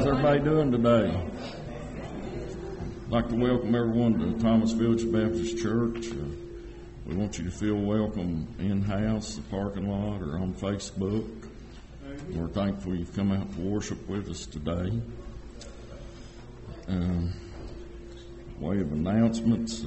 everybody doing today? I'd like to welcome everyone to Thomas Village Baptist Church. We want you to feel welcome in-house, the parking lot, or on Facebook. We're thankful you've come out to worship with us today. Way of announcements.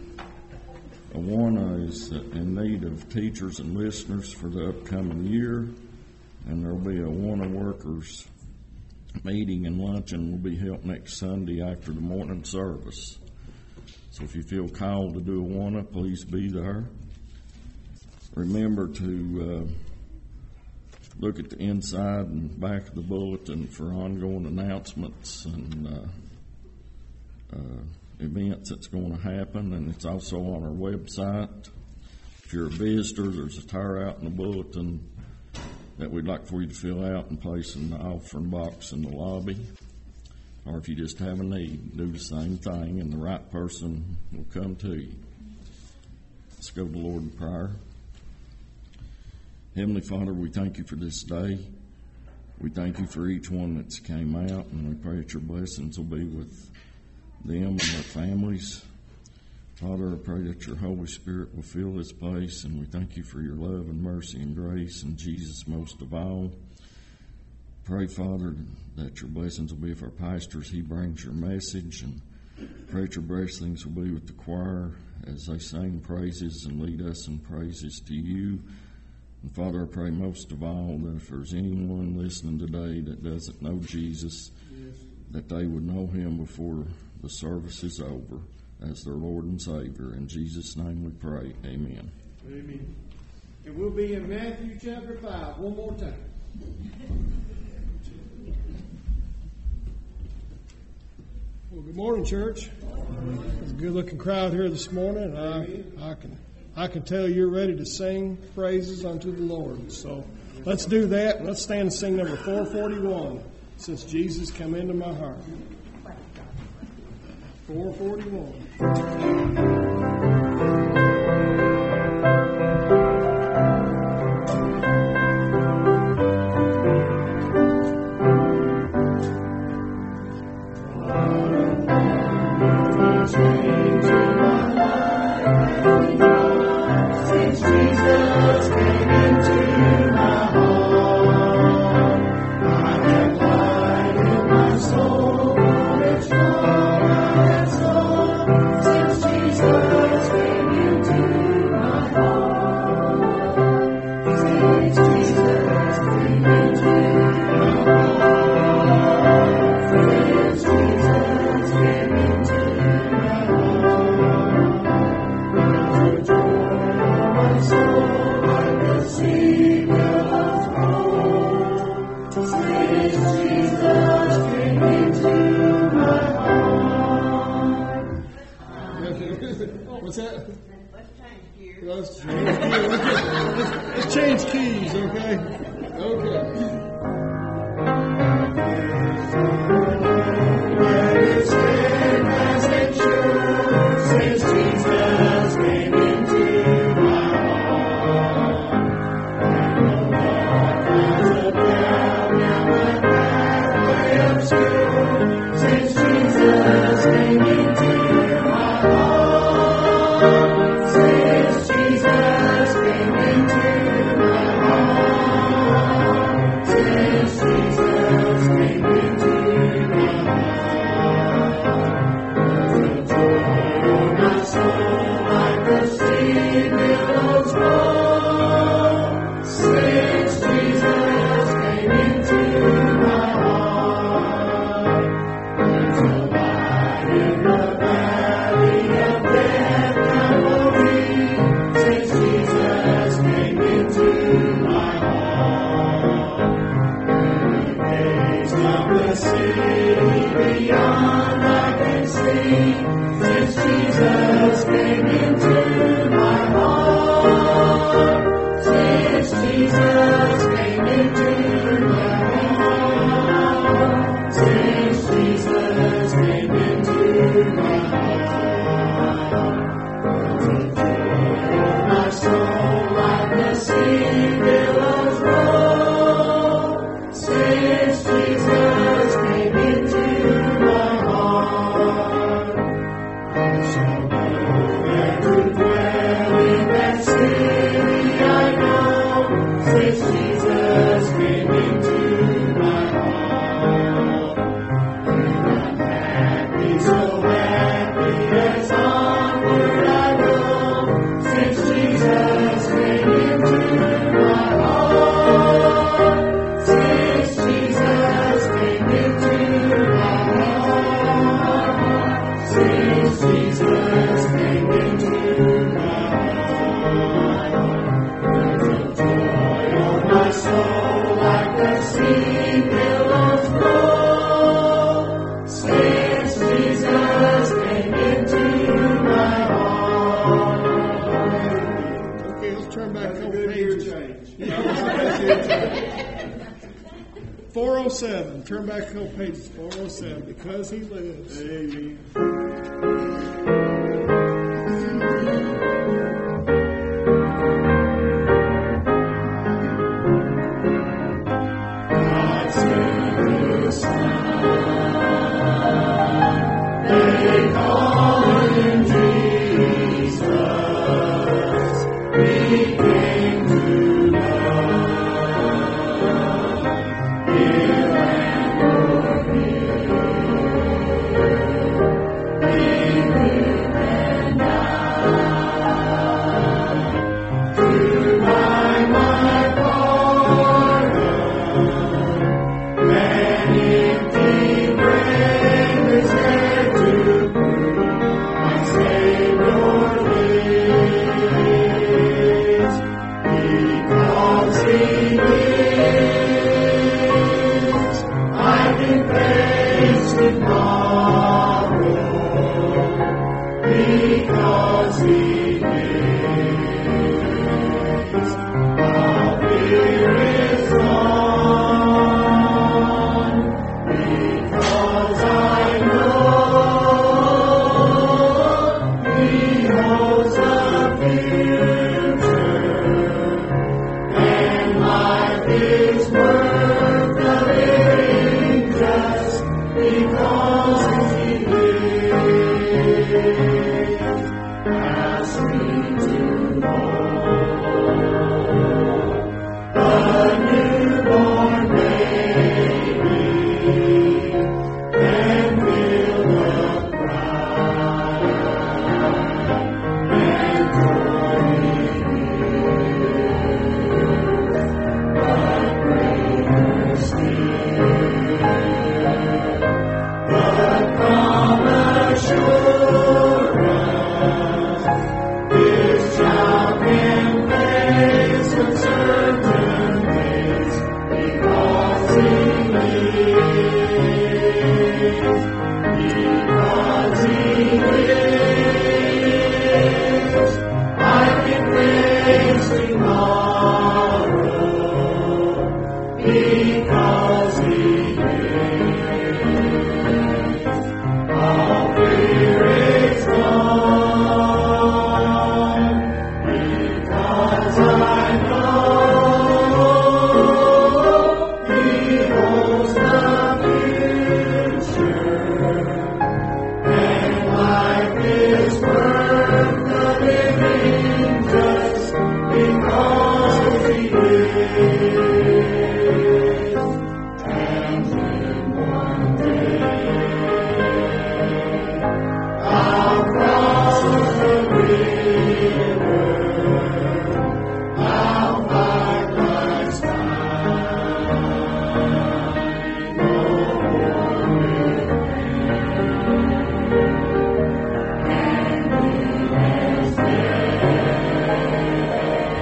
Awana is in need of teachers and listeners for the upcoming year, and there will be a Awana workers meeting and luncheon will be held next Sunday after the morning service. So if you feel called to do Awana, please be there. Remember to look at the inside and back of the bulletin for ongoing announcements and events that's going to happen, and it's also on our website. If you're a visitor, there's a tire out in the bulletin that we'd like for you to fill out and place in the offering box in the lobby. Or if you just have a need, do the same thing and the right person will come to you. Let's go to the Lord in prayer. Heavenly Father, we thank you for this day. We thank you for each one that's came out, and we pray that your blessings will be with them and their families. Father, I pray that your Holy Spirit will fill this place, and we thank you for your love and mercy and grace, and Jesus most of all. Pray, Father, that your blessings will be with our pastor as he brings your message, and pray that your blessings will be with the choir as they sing praises and lead us in praises to you. And Father, I pray most of all that if there's anyone listening today that doesn't know Jesus, that they would know him before the service is over as their Lord and Savior. In Jesus' name we pray. Amen. Amen. And we'll be in Matthew chapter 5 one more time. Well, good morning, church. There's a good-looking crowd here this morning. I can tell you're ready to sing praises unto the Lord. So let's do that. Let's stand and sing number 441, Since Jesus Come Into My Heart. 441. What's that? Let's change keys, okay? Okay. Let it stand as it should, since Jesus came into my heart. And the Lord has a down and my pathway obscure, since Jesus came into my heart. Since Jesus came into my heart, since Jesus came into my heart, the joy of my soul like the sea billows roll. Since Jesus came into my heart, there's a light in the valley of death. Since Jesus came into my heart, every gaze of the city beyond I can see. Since Jesus came into my heart, since Jesus came into my heart, since Jesus came into my heart, my soul like the sea billows roll. Since Jesus came into 407. Turn back a couple pages. 407. Because he lives. Amen.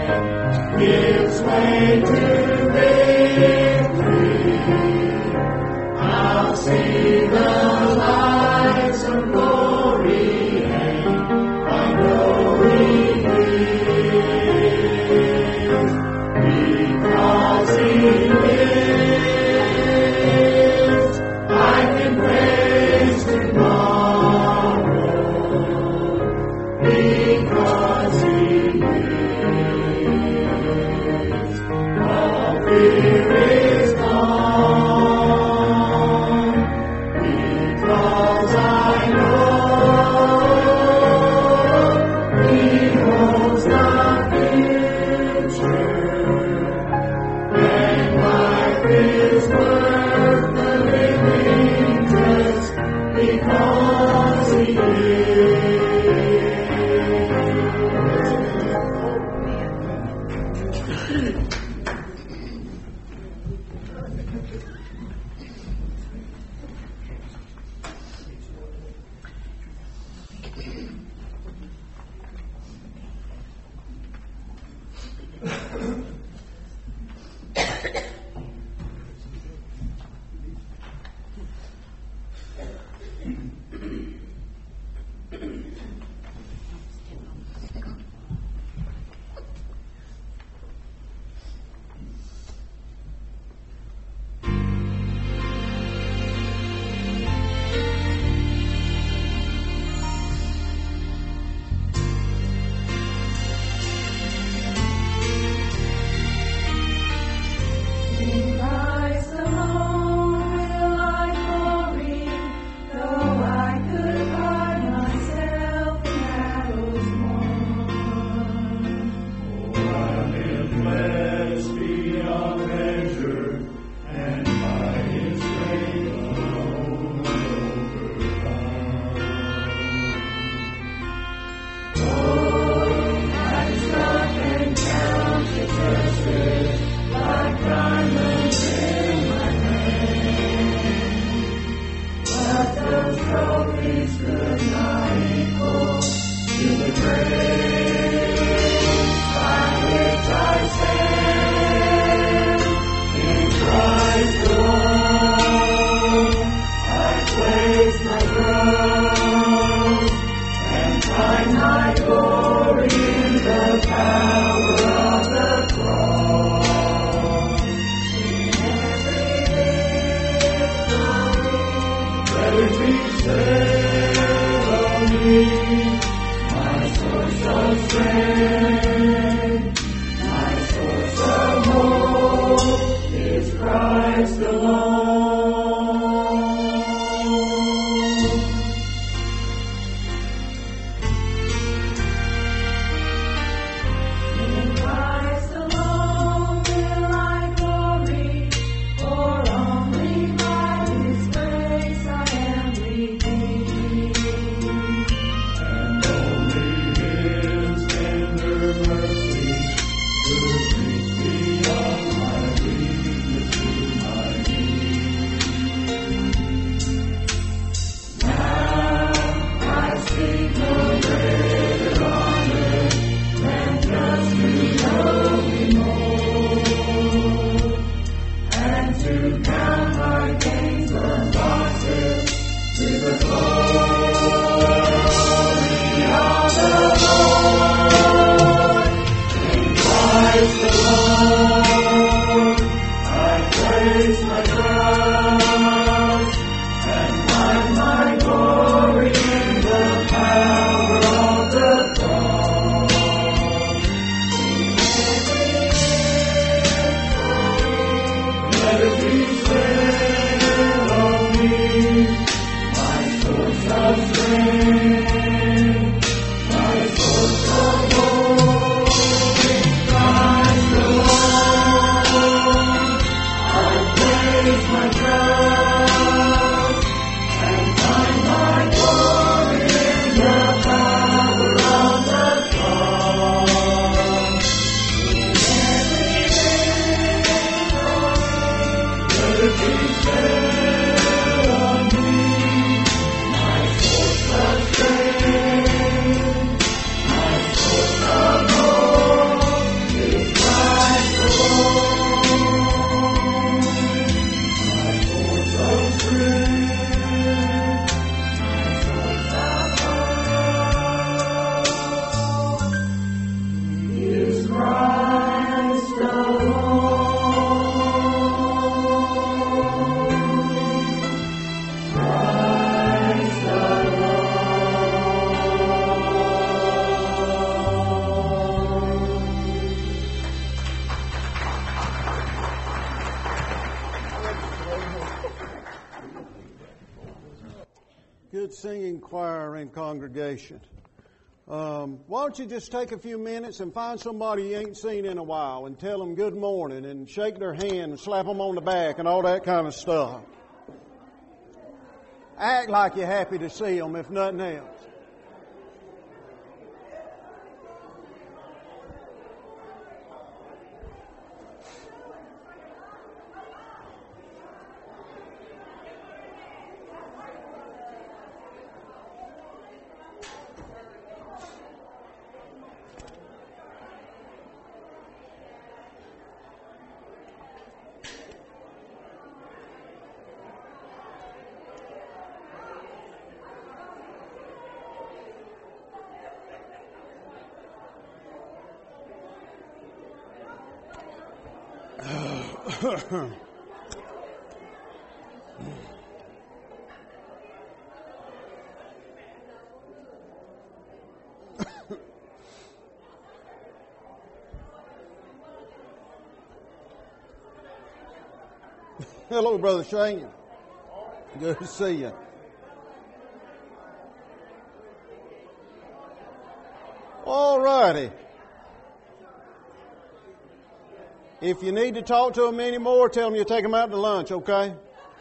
Gives way to victory. Good singing choir and congregation. Why don't you just take a few minutes and find somebody you ain't seen in a while and tell them good morning and shake their hand and slap them on the back and all that kind of stuff. Act like you're happy to see them, if nothing else. Hello, Brother Shane. Good to see you. All righty. If you need to talk to them anymore, tell them you take them out to lunch, okay?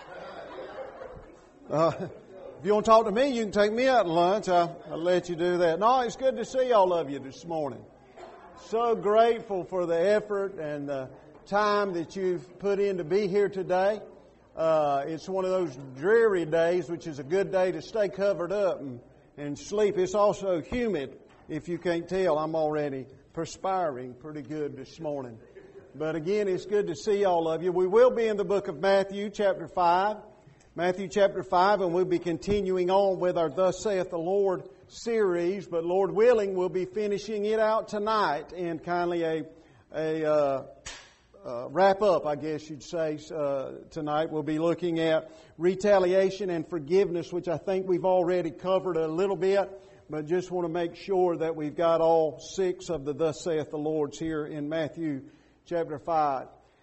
If you want to talk to me, you can take me out to lunch. I'll let you do that. No, it's good to see all of you this morning. So grateful for the effort and the time that you've put in to be here today. It's one of those dreary days, which is a good day to stay covered up and sleep. It's also humid. If you can't tell, I'm already perspiring pretty good this morning. But again, it's good to see all of you. We will be in the book of Matthew, chapter 5. Matthew, chapter 5, and we'll be continuing on with our Thus Saith the Lord series. But Lord willing, we'll be finishing it out tonight in kindly a wrap up, I guess you'd say, tonight. We'll be looking at retaliation and forgiveness, which I think we've already covered a little bit, but just want to make sure that we've got all 6 of the Thus saith the Lord's here in Matthew chapter 5.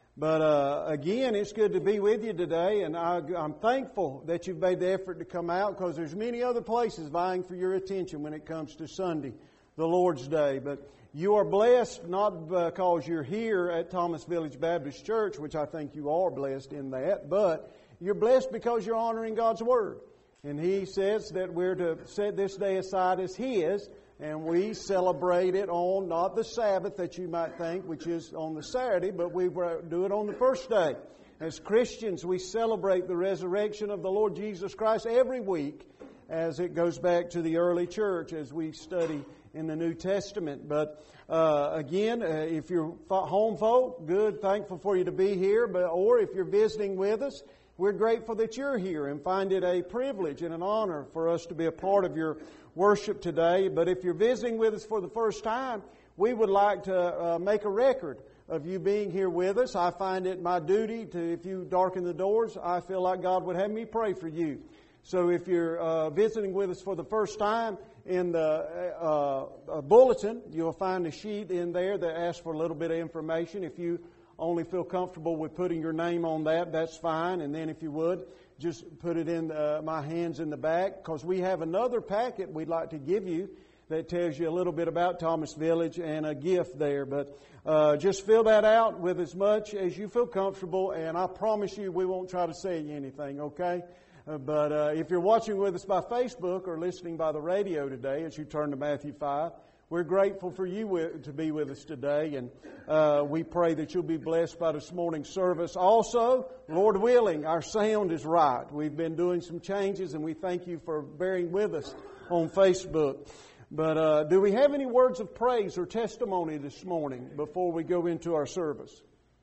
But again, it's good to be with you today, and I'm thankful that you've made the effort to come out, because there's many other places vying for your attention when it comes to Sunday, the Lord's Day. But you are blessed not because you're here at Thomas Village Baptist Church, which I think you are blessed in that, but you're blessed because you're honoring God's Word. And He says that we're to set this day aside as His, and we celebrate it on not the Sabbath that you might think, which is on the Saturday, but we do it on the first day. As Christians, we celebrate the resurrection of the Lord Jesus Christ every week, as it goes back to the early church as we study in the New Testament. But again, if you're home folk, good, thankful for you to be here. Or if you're visiting with us, we're grateful that you're here and find it a privilege and an honor for us to be a part of your worship today. But if you're visiting with us for the first time, we would like to make a record of you being here with us. I find it my duty to, if you darken the doors, I feel like God would have me pray for you. So if you're visiting with us for the first time, in the bulletin, you'll find a sheet in there that asks for a little bit of information. If you only feel comfortable with putting your name on that, that's fine. And then if you would, just put it in my hands in the back, because we have another packet we'd like to give you that tells you a little bit about Thomas Village and a gift there. But just fill that out with as much as you feel comfortable, and I promise you we won't try to sell you anything, okay? But if you're watching with us by Facebook or listening by the radio today as you turn to Matthew 5, we're grateful for you to be with us today, and we pray that you'll be blessed by this morning's service. Also, Lord willing, our sound is right. We've been doing some changes, and we thank you for bearing with us on Facebook. But do we have any words of praise or testimony this morning before we go into our service?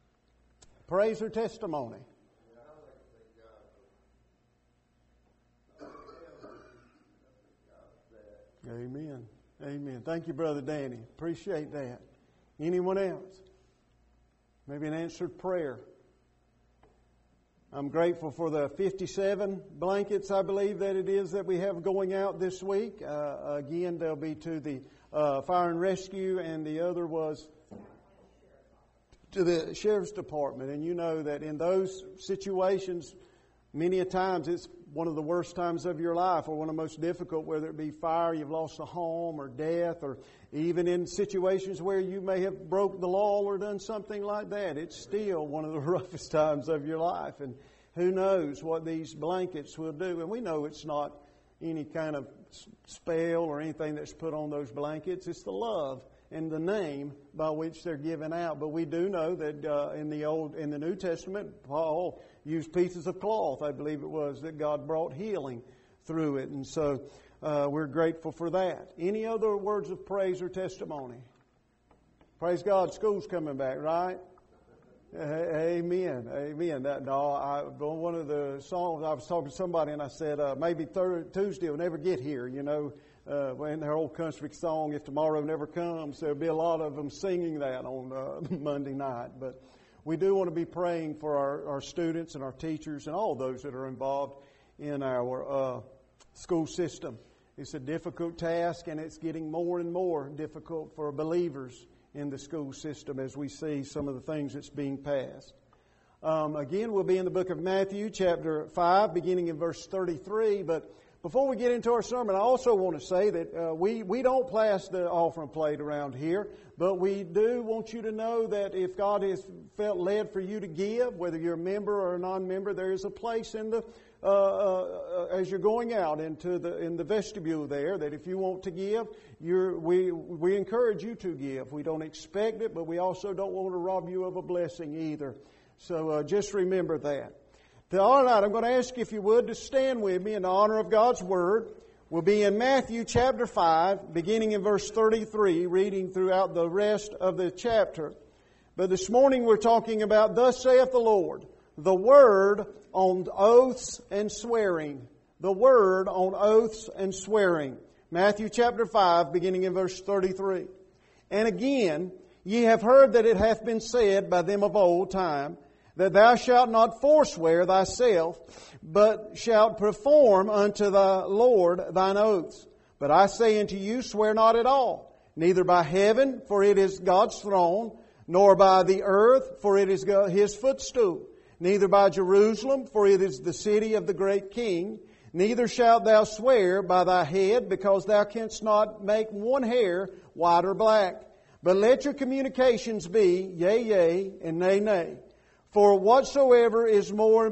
Praise or testimony? Amen. Amen. Thank you, Brother Danny. Appreciate that. Anyone else? Maybe an answered prayer. I'm grateful for the 57 blankets, I believe that it is, that we have going out this week. Again, they'll be to the fire and rescue, and the other was to the sheriff's department. And you know that in those situations, many a times it's one of the worst times of your life, or one of the most difficult, whether it be fire, you've lost a home, or death, or even in situations where you may have broke the law or done something like that. It's still one of the roughest times of your life. And who knows what these blankets will do. And we know it's not any kind of spell or anything that's put on those blankets. It's the love and the name by which they're given out. But we do know that in the New Testament, Paul used pieces of cloth, I believe it was, that God brought healing through it. And so we're grateful for that. Any other words of praise or testimony? Praise God, school's coming back, right? Amen. Amen. One of the songs, I was talking to somebody and I said, maybe Tuesday will never get here, you know. In their old country song, If Tomorrow Never Comes, there'll be a lot of them singing that on Monday night. But we do want to be praying for our students and our teachers and all those that are involved in our school system. It's a difficult task, and it's getting more and more difficult for believers in the school system as we see some of the things that's being passed. Again, we'll be in the book of Matthew, chapter 5, beginning in verse 33. But before we get into our sermon, I also want to say that we don't pass the offering plate around here, but we do want you to know that if God has felt led for you to give, whether you're a member or a non-member, there is a place in the as you're going out in the vestibule there, that if you want to give, we encourage you to give. We don't expect it, but we also don't want to rob you of a blessing either. So just remember that. All right, I'm going to ask you, if you would, to stand with me in honor of God's Word. We'll be in Matthew chapter 5, beginning in verse 33, reading throughout the rest of the chapter. But this morning we're talking about, Thus saith the Lord, the Word on oaths and swearing. The Word on oaths and swearing. Matthew chapter 5, beginning in verse 33. And again, Ye have heard that it hath been said by them of old time, that thou shalt not forswear thyself, but shalt perform unto the Lord thine oaths. But I say unto you, swear not at all, neither by heaven, for it is God's throne, nor by the earth, for it is His footstool, neither by Jerusalem, for it is the city of the great King. Neither shalt thou swear by thy head, because thou canst not make one hair white or black. But let your communications be yea, yea, and nay, nay. For whatsoever is more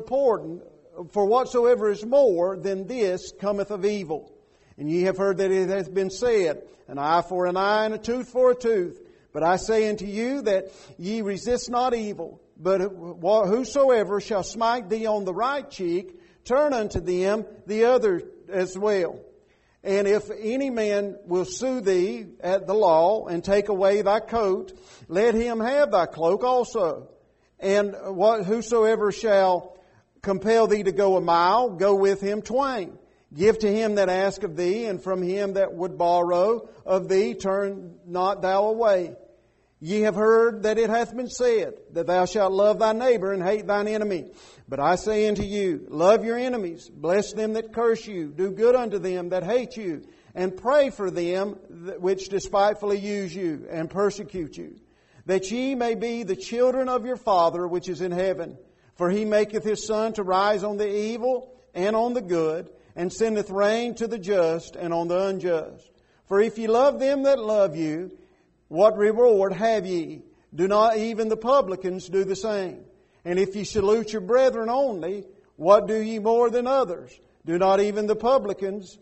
than this cometh of evil. And ye have heard that it hath been said, an eye for an eye, and a tooth for a tooth. But I say unto you that ye resist not evil, but whosoever shall smite thee on the right cheek, turn unto them the other as well. And if any man will sue thee at the law and take away thy coat, let him have thy cloak also. And whosoever shall compel thee to go a mile, go with him twain. Give to him that ask of thee, and from him that would borrow of thee turn not thou away. Ye have heard that it hath been said, that thou shalt love thy neighbor and hate thine enemy. But I say unto you, love your enemies, bless them that curse you, do good unto them that hate you, and pray for them which despitefully use you and persecute you, that ye may be the children of your Father which is in heaven. For He maketh His sun to rise on the evil and on the good, and sendeth rain to the just and on the unjust. For if ye love them that love you, what reward have ye? Do not even the publicans do the same? And if ye salute your brethren only, what do ye more than others? Do not even the publicans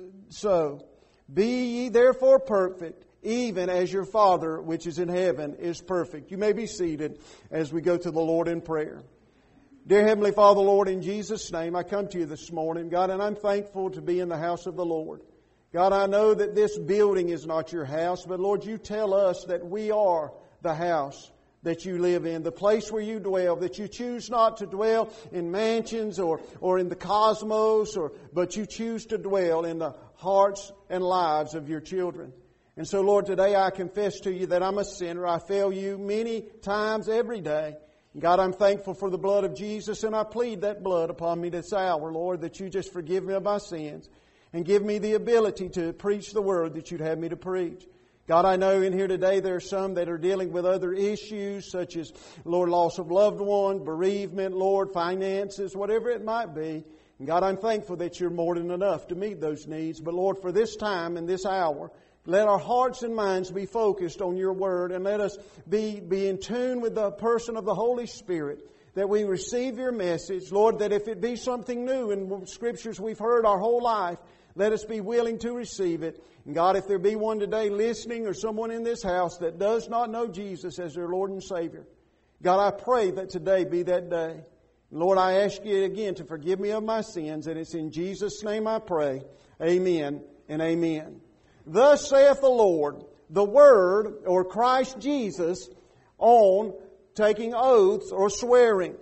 so? Be ye therefore perfect, even as your Father which is in heaven is perfect. You may be seated as we go to the Lord in prayer. Dear Heavenly Father, Lord, in Jesus' name, I come to you this morning, God, and I'm thankful to be in the house of the Lord. God, I know that this building is not your house, but Lord, you tell us that we are the house that you live in, the place where you dwell, that you choose not to dwell in mansions or in the cosmos, but you choose to dwell in the hearts and lives of your children. And so, Lord, today I confess to you that I'm a sinner. I fail you many times every day. God, I'm thankful for the blood of Jesus, and I plead that blood upon me this hour, Lord, that you just forgive me of my sins and give me the ability to preach the word that you'd have me to preach. God, I know in here today there are some that are dealing with other issues such as, Lord, loss of loved one, bereavement, Lord, finances, whatever it might be. And God, I'm thankful that you're more than enough to meet those needs. But Lord, for this time and this hour, let our hearts and minds be focused on your word, and let us be in tune with the person of the Holy Spirit, that we receive your message. Lord, that if it be something new in scriptures we've heard our whole life, let us be willing to receive it. And God, if there be one today listening or someone in this house that does not know Jesus as their Lord and Savior, God, I pray that today be that day. Lord, I ask you again to forgive me of my sins, and it's in Jesus' name I pray. Amen and amen. Thus saith the Lord, the Word, or Christ Jesus, on taking oaths or swearing.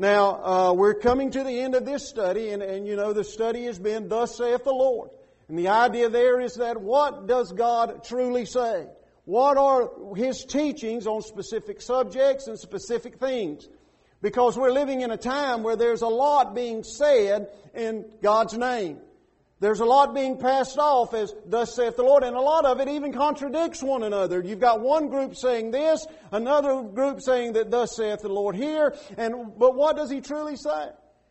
Now, we're coming to the end of this study, and you know the study has been, Thus saith the Lord. And the idea there is that what does God truly say? What are His teachings on specific subjects and specific things? Because we're living in a time where there's a lot being said in God's name. There's a lot being passed off as thus saith the Lord, and a lot of it even contradicts one another. You've got one group saying this, another group saying that thus saith the Lord here, but what does He truly say?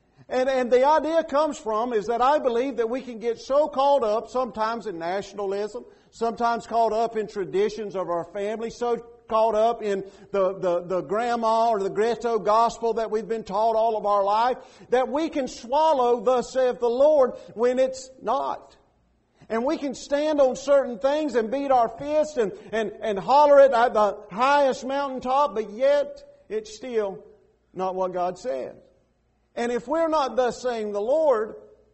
And the idea comes from is that I believe that we can get so caught up sometimes in nationalism, sometimes caught up in traditions of our family, so caught up in the grandma or the ghetto gospel that we've been taught all of our life, that we can swallow thus saith the Lord when it's not. And we can stand on certain things and beat our fists and holler it at the highest mountaintop, but yet it's still not what God says. And if we're not thus saying the Lord,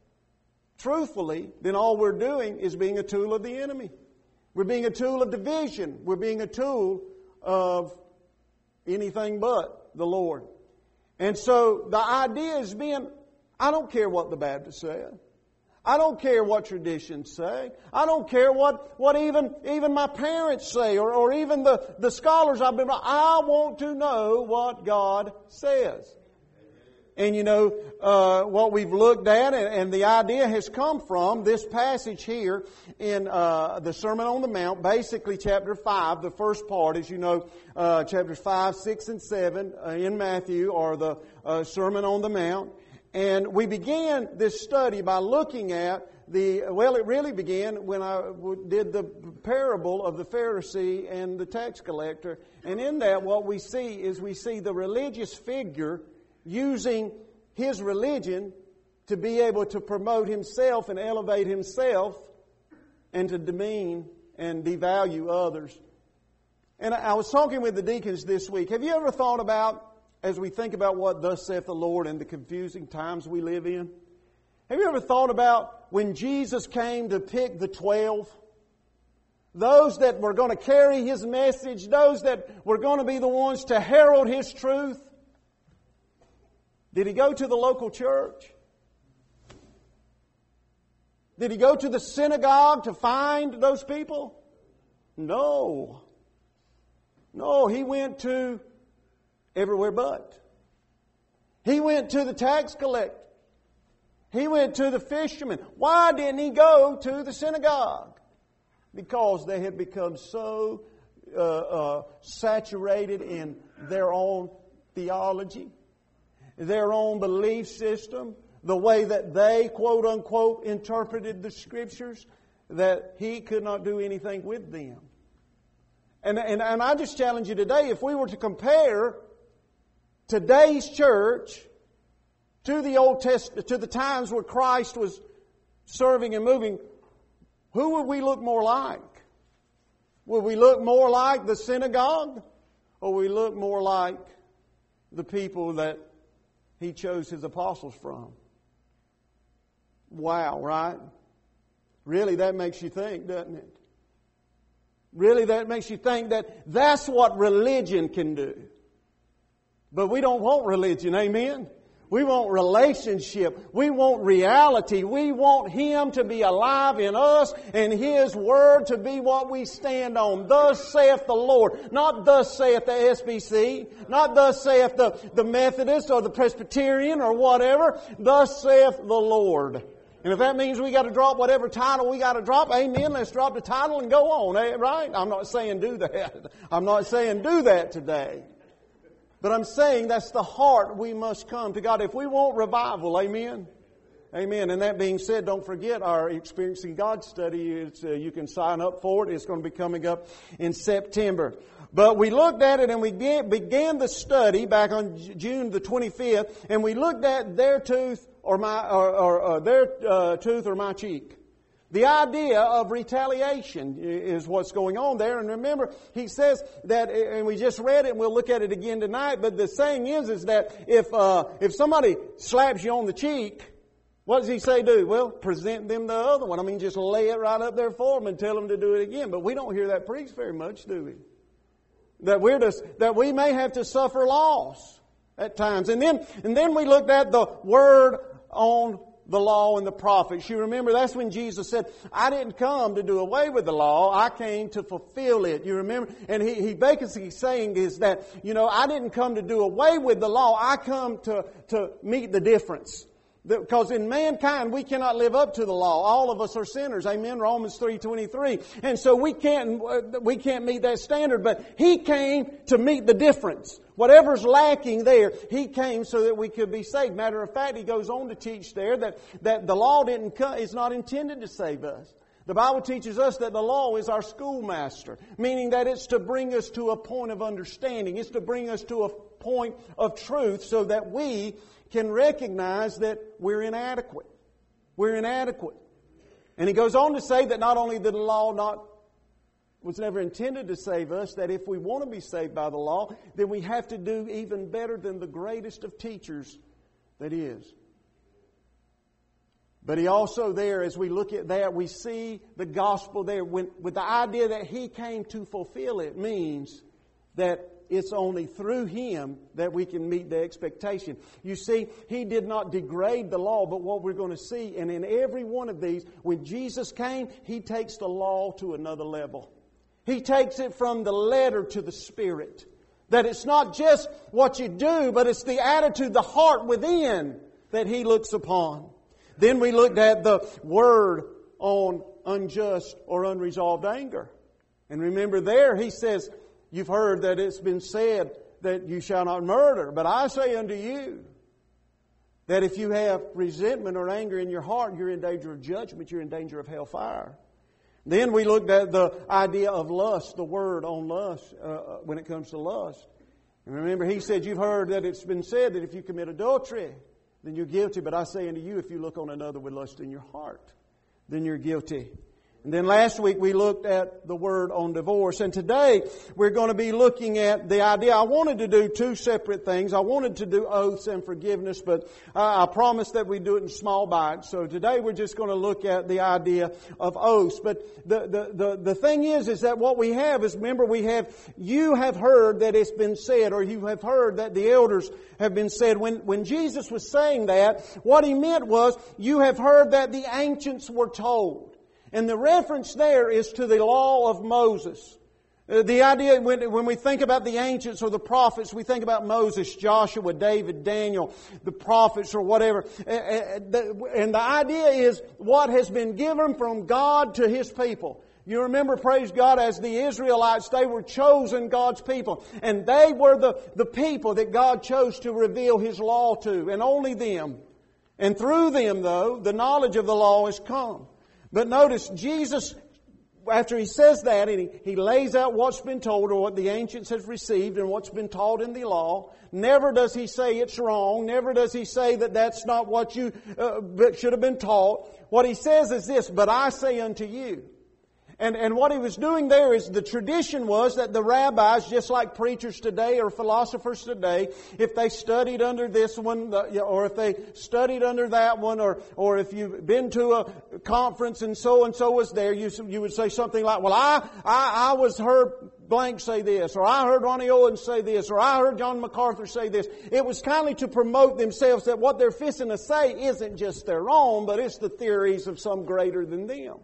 truthfully, then all we're doing is being a tool of the enemy. We're being a tool of division. We're being a tool of anything but the Lord. And so the idea is being, I don't care what the Baptist said. I don't care what traditions say. I don't care what even my parents say or even the scholars I've been. I want to know what God says. And you know, what we've looked at and the idea has come from this passage here in the Sermon on the Mount, basically chapter 5, the first part, as you know, chapters 5, 6, and 7 in Matthew are the Sermon on the Mount. And we began this study by looking at it really began when I did the parable of the Pharisee and the tax collector. And in that, what we see is we see the religious figure using his religion to be able to promote himself and elevate himself and to demean and devalue others. And I was talking with the deacons this week. Have you ever thought about, as we think about what thus saith the Lord in the confusing times we live in, have you ever thought about when Jesus came to pick the 12? Those that were going to carry His message, those that were going to be the ones to herald His truth. Did He go to the local church? Did He go to the synagogue to find those people? No. No, He went to everywhere but. He went to the tax collector. He went to the fishermen. Why didn't He go to the synagogue? Because they had become so saturated in their own theology, their own belief system, the way that they, quote unquote, interpreted the Scriptures, that He could not do anything with them. And I just challenge you today, if we were to compare today's church to the Old Testament, to the times where Christ was serving and moving, who would we look more like? Would we look more like the synagogue? Or would we look more like the people that He chose His apostles from? Wow, right? Really, that makes you think, doesn't it? Really, that makes you think that that's what religion can do. But we don't want religion, amen? We want relationship. We want reality. We want Him to be alive in us and His Word to be what we stand on. Thus saith the Lord. Not thus saith the SBC. Not thus saith the Methodist or the Presbyterian or whatever. Thus saith the Lord. And if that means we got to drop whatever title we got to drop, amen, let's drop the title and go on, right? I'm not saying do that. I'm not saying do that today. But I'm saying that's the heart we must come to God. If we want revival, amen? Amen. And that being said, don't forget our Experiencing God study. You can sign up for it. It's going to be coming up in September. But we looked at it and we began the study back on June the 25th. And we looked at their tooth or their tooth or my cheek. The idea of retaliation is what's going on there. And remember, he says that, and we just read it, and we'll look at it again tonight, but the saying is that if somebody slaps you on the cheek, what does he say do? Well, present them the other one. I mean, just lay it right up there for them and tell them to do it again. But we don't hear that preached very much, do we? That we may have to suffer loss at times. And then we looked at the word on the law and the prophets. You remember that's when Jesus said, I didn't come to do away with the law. I came to fulfill it. You remember? And he basically saying is that, I didn't come to do away with the law. I come to meet the difference. Because in mankind, we cannot live up to the law. All of us are sinners. Amen. Romans 3:23. And so we can't meet that standard. But He came to meet the difference. Whatever's lacking there, He came so that we could be saved. Matter of fact, He goes on to teach there that the law is not intended to save us. The Bible teaches us that the law is our schoolmaster, meaning that it's to bring us to a point of understanding. It's to bring us to a point of truth so that we can recognize that we're inadequate. We're inadequate. And he goes on to say that not only did the law was never intended to save us, that if we want to be saved by the law, then we have to do even better than the greatest of teachers that is. But he also there, as we look at that, we see the gospel there with the idea that He came to fulfill it means that it's only through Him that we can meet the expectation. You see, He did not degrade the law, but what we're going to see, and in every one of these, when Jesus came, He takes the law to another level. He takes it from the letter to the spirit. That it's not just what you do, but it's the attitude, the heart within that He looks upon. Then we looked at the word on unjust or unresolved anger. And remember there, He says, you've heard that it's been said that you shall not murder. But I say unto you that if you have resentment or anger in your heart, you're in danger of judgment. You're in danger of hellfire. Then we looked at the idea of lust, the word on lust, when it comes to lust. And remember, He said, you've heard that it's been said that if you commit adultery, then you're guilty. But I say unto you, if you look on another with lust in your heart, then you're guilty. And then last week we looked at the word on divorce. And today we're going to be looking at the idea. I wanted to do two separate things. I wanted to do oaths and forgiveness, but I promised that we'd do it in small bites. So today we're just going to look at the idea of oaths. But the thing is that what we have is, remember, you have heard that it's been said, or you have heard that the elders have been said. When Jesus was saying that, what He meant was, you have heard that the ancients were told. And the reference there is to the law of Moses. The idea, when we think about the ancients or the prophets, we think about Moses, Joshua, David, Daniel, the prophets or whatever. And the idea is what has been given from God to His people. You remember, praise God, as the Israelites, they were chosen God's people. And they were the people that God chose to reveal His law to, and only them. And through them, though, the knowledge of the law has come. But notice, Jesus, after He says that, and He lays out what's been told or what the ancients have received and what's been taught in the law, never does He say it's wrong. Never does He say that that's not what you should have been taught. What He says is this, but I say unto you. And what He was doing there is, the tradition was that the rabbis, just like preachers today or philosophers today, if they studied under this one, or if they studied under that one, or if you've been to a conference and so was there, you would say something like, well, I heard blank say this, or I heard Ronnie Owens say this, or I heard John MacArthur say this. It was kindly to promote themselves that what they're fixing to say isn't just their own, but it's the theories of some greater than them.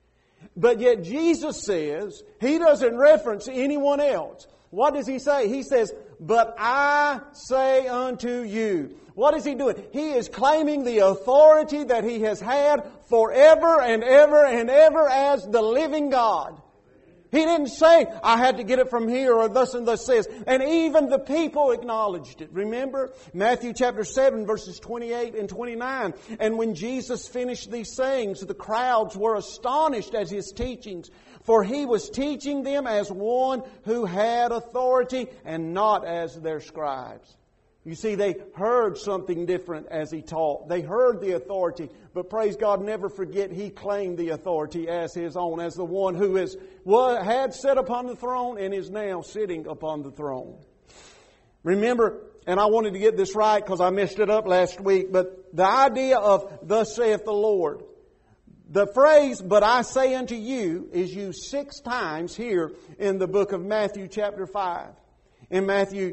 But yet Jesus says, He doesn't reference anyone else. What does He say? He says, but I say unto you. What is He doing? He is claiming the authority that He has had forever and ever and ever as the living God. He didn't say, I had to get it from here, or thus and thus says. And even the people acknowledged it. Remember Matthew chapter 7 verses 28 and 29. And when Jesus finished these sayings, the crowds were astonished at His teachings. For He was teaching them as one who had authority and not as their scribes. You see, they heard something different as He taught. They heard the authority. But praise God, never forget, He claimed the authority as His own, as the one who had sat upon the throne and is now sitting upon the throne. Remember, and I wanted to get this right because I messed it up last week, but the idea of thus saith the Lord, the phrase, but I say unto you, is used 6 times here in the book of Matthew chapter 5. In Matthew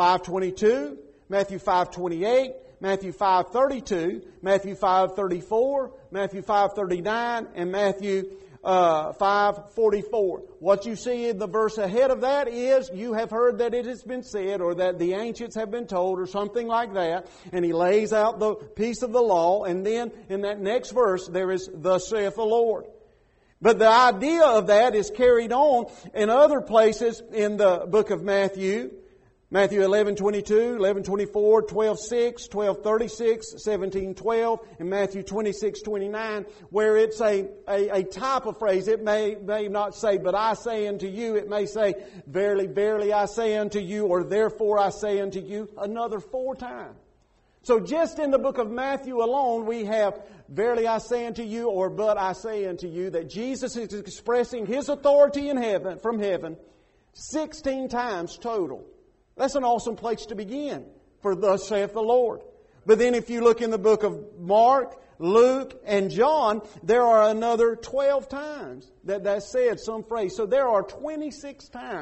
5:22, Matthew 5:28, Matthew 5:32, Matthew 5:34, Matthew 5:39, and Matthew 5:44. What you see in the verse ahead of that is, you have heard that it has been said, or that the ancients have been told, or something like that. And He lays out the piece of the law, and then in that next verse there is, thus saith the Lord. But the idea of that is carried on in other places in the book of Matthew. Matthew 11:22, 11:24, 12:6, 12:36, 17:12, and Matthew 26:29, where it's a type of phrase. It may not say, but I say unto you. It may say, verily, verily, I say unto you, or therefore I say unto you, another 4 times. So just in the book of Matthew alone, we have, verily I say unto you, or but I say unto you, that Jesus is expressing His authority in heaven, from heaven, 16 times total. That's an awesome place to begin, for thus saith the Lord. But then if you look in the book of Mark, Luke, and John, there are another 12 times that said some phrase. So there are 26 times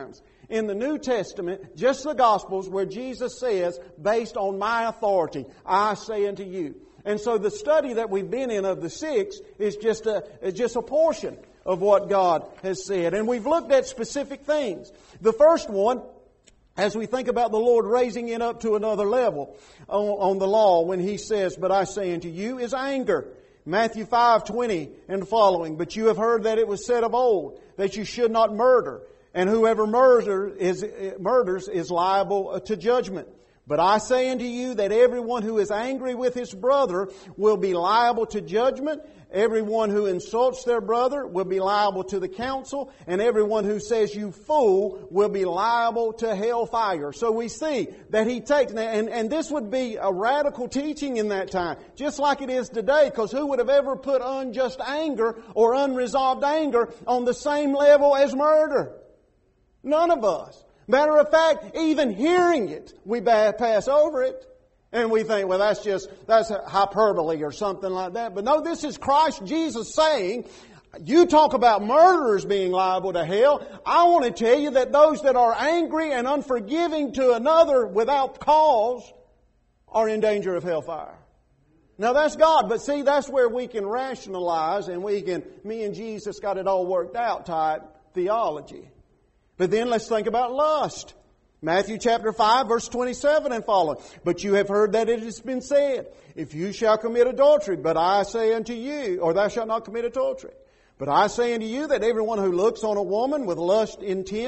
in the New Testament, just the Gospels, where Jesus says, based on my authority, I say unto you. And so the study that we've been in of the 6 is just a portion of what God has said. And we've looked at specific things. The first one, as we think about the Lord raising it up to another level on the law when He says, but I say unto you, is anger. Matthew 5:20 and following. But you have heard that it was said of old, that you should not murder. And whoever murders is liable to judgment. But I say unto you that everyone who is angry with his brother will be liable to judgment. Everyone who insults their brother will be liable to the council. And everyone who says you fool will be liable to hellfire. So we see that He takes, and this would be a radical teaching in that time, just like it is today, because who would have ever put unjust anger or unresolved anger on the same level as murder? None of us. Matter of fact, even hearing it, we pass over it. And we think, well, that's hyperbole or something like that. But no, this is Christ Jesus saying, you talk about murderers being liable to hell. I want to tell you that those that are angry and unforgiving to another without cause are in danger of hellfire. Now that's God, but see, that's where we can rationalize and me and Jesus got it all worked out type theology. But then let's think about lust. Matthew chapter 5 verse 27 and following. But you have heard that it has been said, if you shall commit adultery, but I say unto you, or thou shalt not commit adultery. But I say unto you that everyone who looks on a woman with lustful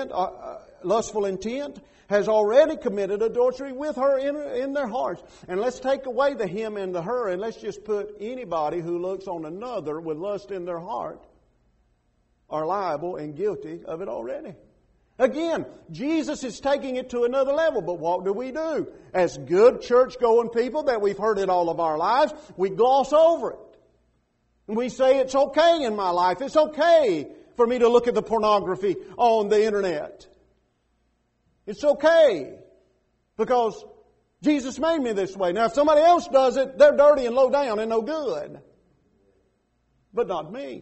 intent has already committed adultery with her in their hearts. And let's take away the him and the her, and let's just put anybody who looks on another with lust in their heart are liable and guilty of it already. Again, Jesus is taking it to another level, but what do? As good church-going people that we've heard it all of our lives, we gloss over it. And we say it's okay in my life. It's okay for me to look at the pornography on the internet. It's okay because Jesus made me this way. Now, if somebody else does it, they're dirty and low down and no good. But not me.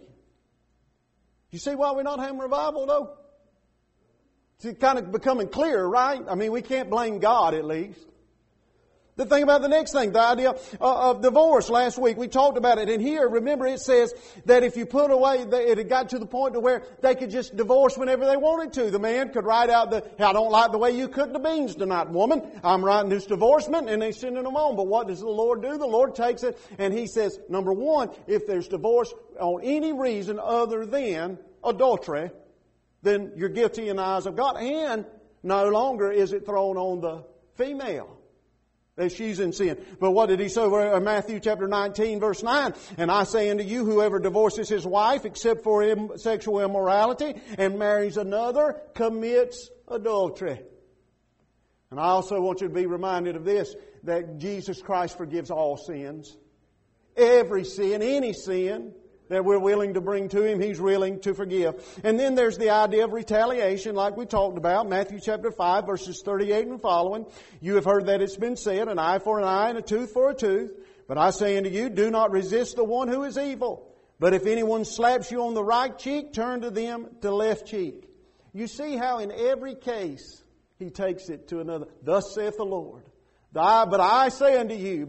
You see why we're not having revival, though? It's kind of becoming clear, right? I mean, we can't blame God, at least. The thing about the next thing, the idea of divorce. Last week we talked about it. And here, remember, it says that if you put away, it had got to the point to where they could just divorce whenever they wanted to. The man could write out I don't like the way you cooked the beans tonight, woman. I'm writing this divorcement, and they're sending them on. But what does the Lord do? The Lord takes it and He says, number one, if there's divorce on any reason other than adultery, then you're guilty in the eyes of God. And no longer is it thrown on the female that she's in sin. But what did He say? Matthew chapter 19 verse 9. And I say unto you, whoever divorces his wife except for sexual immorality and marries another commits adultery. And I also want you to be reminded of this, that Jesus Christ forgives all sins. Every sin, any sin that we're willing to bring to Him, He's willing to forgive. And then there's the idea of retaliation, like we talked about. Matthew chapter 5, verses 38 and following. You have heard that it's been said, an eye for an eye and a tooth for a tooth. But I say unto you, do not resist the one who is evil. But if anyone slaps you on the right cheek, turn to them the left cheek. You see how in every case He takes it to another. Thus saith the Lord. But I say unto you,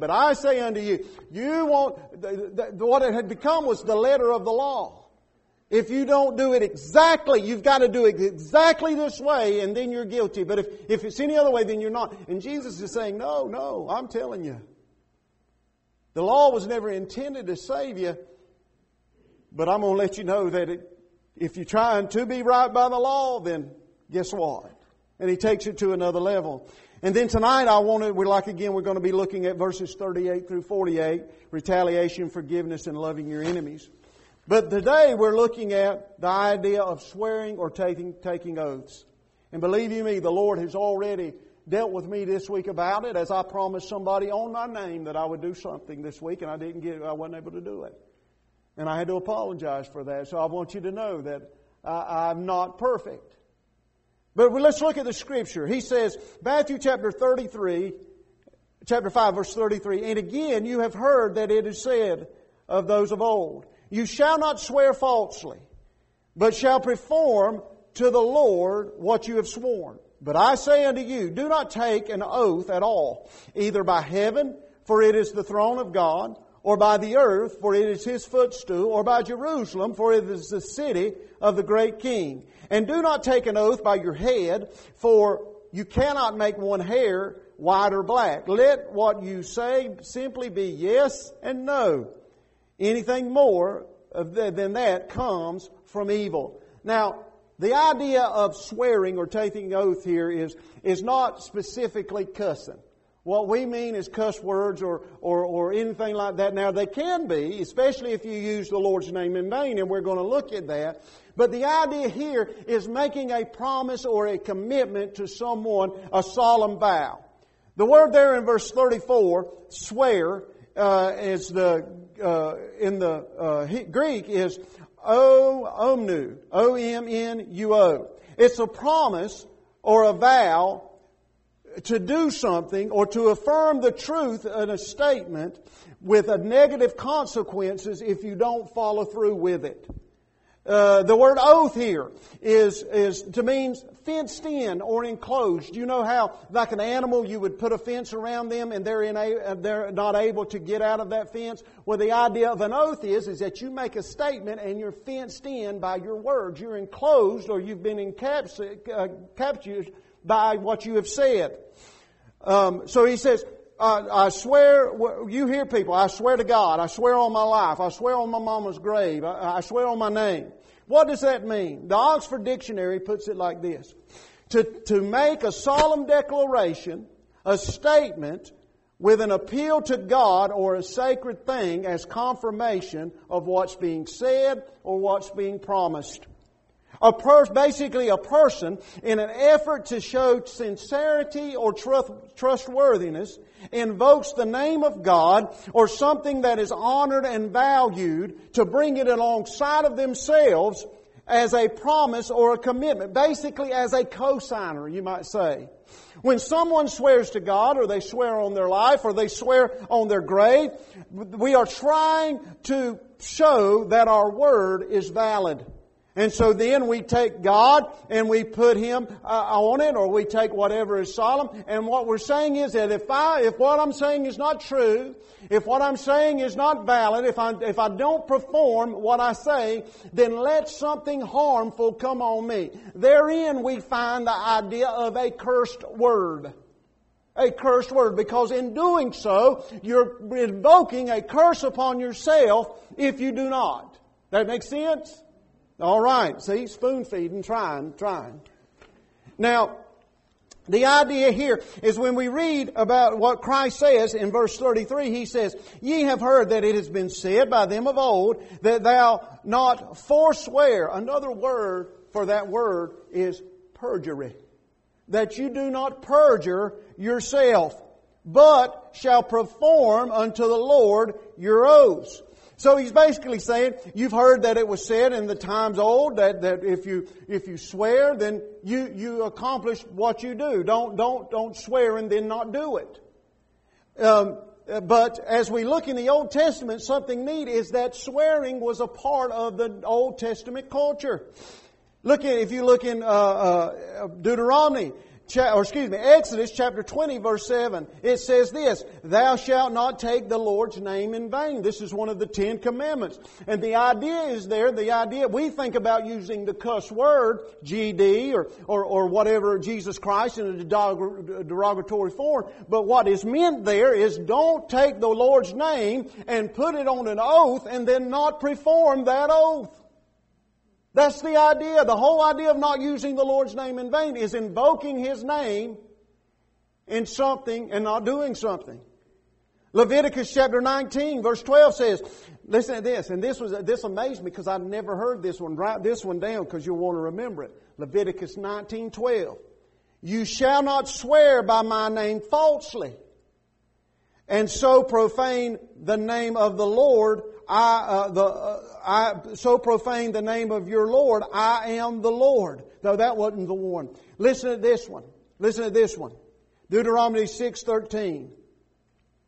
you want, what it had become was the letter of the law. If you don't do it exactly, you've got to do it exactly this way, and then you're guilty. But if it's any other way, then you're not. And Jesus is saying, no, I'm telling you. The law was never intended to save you, but I'm going to let you know that if you're trying to be right by the law, then guess what? And He takes it to another level. And then tonight we're going to be looking at verses 38 through 48, retaliation, forgiveness, and loving your enemies. But today we're looking at the idea of swearing or taking oaths. And believe you me, the Lord has already dealt with me this week about it, as I promised somebody on my name that I would do something this week, and I wasn't able to do it. And I had to apologize for that. So I want you to know that I'm not perfect. But let's look at the Scripture. He says, Matthew chapter 5 verse 33, and again you have heard that it is said of those of old, you shall not swear falsely, but shall perform to the Lord what you have sworn. But I say unto you, do not take an oath at all, either by heaven, for it is the throne of God, or by the earth, for it is His footstool, or by Jerusalem, for it is the city of the great King. And do not take an oath by your head, for you cannot make one hair white or black. Let what you say simply be yes and no. Anything more than that comes from evil. Now, the idea of swearing or taking an oath here is not specifically cussing. What we mean is cuss words or anything like that. Now, they can be, especially if you use the Lord's name in vain, and we're going to look at that. But the idea here is making a promise or a commitment to someone, a solemn vow. The word there in verse 34, swear, is in the Greek is omnu, O-M-N-U-O. It's a promise or a vow to do something or to affirm the truth in a statement with a negative consequences if you don't follow through with it. The word oath here is to mean fenced in or enclosed. You know how, like an animal, you would put a fence around them and they're not able to get out of that fence? Well, the idea of an oath is that you make a statement and you're fenced in by your words. You're enclosed or you've been captured by what you have said. So he says, I swear, you hear people, I swear to God, I swear on my life, I swear on my mama's grave, I swear on my name. What does that mean? The Oxford Dictionary puts it like this. To make a solemn declaration, a statement with an appeal to God or a sacred thing as confirmation of what's being said or what's being promised. Basically a person, in an effort to show sincerity or trustworthiness, invokes the name of God or something that is honored and valued to bring it alongside of themselves as a promise or a commitment. Basically as a cosigner, you might say. When someone swears to God, or they swear on their life, or they swear on their grave, we are trying to show that our word is valid. And so then we take God and we put Him on it, or we take whatever is solemn. And what we're saying is that if what I'm saying is not true, if what I'm saying is not valid, if I don't perform what I say, then let something harmful come on me. Therein we find the idea of a cursed word. A cursed word, because in doing so, you're invoking a curse upon yourself if you do not. That makes sense? All right. See, spoon feeding, trying. Now, the idea here is when we read about what Christ says in verse 33, He says, Ye have heard that it has been said by them of old that thou not forswear. Another word for that word is perjury. That you do not perjure yourself, but shall perform unto the Lord your oaths. So he's basically saying, you've heard that it was said in the times old that if you swear, then you accomplish what you do. Don't swear and then not do it. But as we look in the Old Testament, something neat is that swearing was a part of the Old Testament culture. If you look in Exodus chapter 20 verse 7, it says this, Thou shalt not take the Lord's name in vain. This is one of the 10 Commandments. And the idea is there, we think about using the cuss word, GD, or whatever, Jesus Christ in a derogatory form. But what is meant there is don't take the Lord's name and put it on an oath and then not perform that oath. That's the idea. The whole idea of not using the Lord's name in vain is invoking His name in something and not doing something. Leviticus chapter 19 verse 12 says, listen to this, and this amazed me because I've never heard this one. Write this one down because you'll want to remember it. Leviticus 19:12. You shall not swear by my name falsely, and so profane the name of the Lord. So profane the name of your Lord. I am the Lord. Though that wasn't the one. Listen to this one. Deuteronomy 6:13.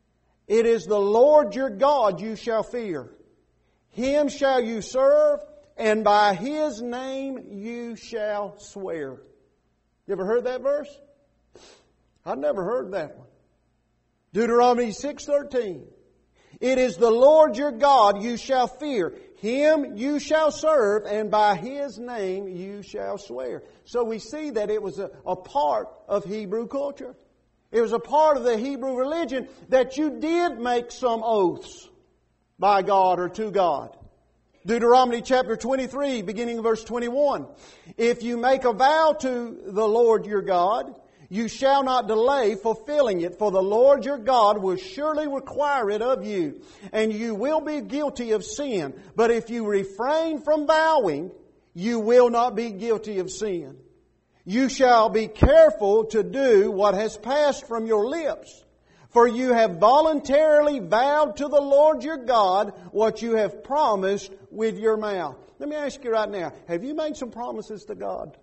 It is the Lord your God you shall fear. Him shall you serve, and by His name you shall swear. You ever heard that verse? I've never heard that one. Deuteronomy 6:13. It is the Lord your God you shall fear. Him you shall serve, and by His name you shall swear. So we see that it was a part of Hebrew culture. It was a part of the Hebrew religion that you did make some oaths by God or to God. Deuteronomy chapter 23, beginning of verse 21. If you make a vow to the Lord your God, you shall not delay fulfilling it, for the Lord your God will surely require it of you, and you will be guilty of sin. But if you refrain from vowing, you will not be guilty of sin. You shall be careful to do what has passed from your lips, for you have voluntarily vowed to the Lord your God what you have promised with your mouth. Let me ask you right now, have you made some promises to God?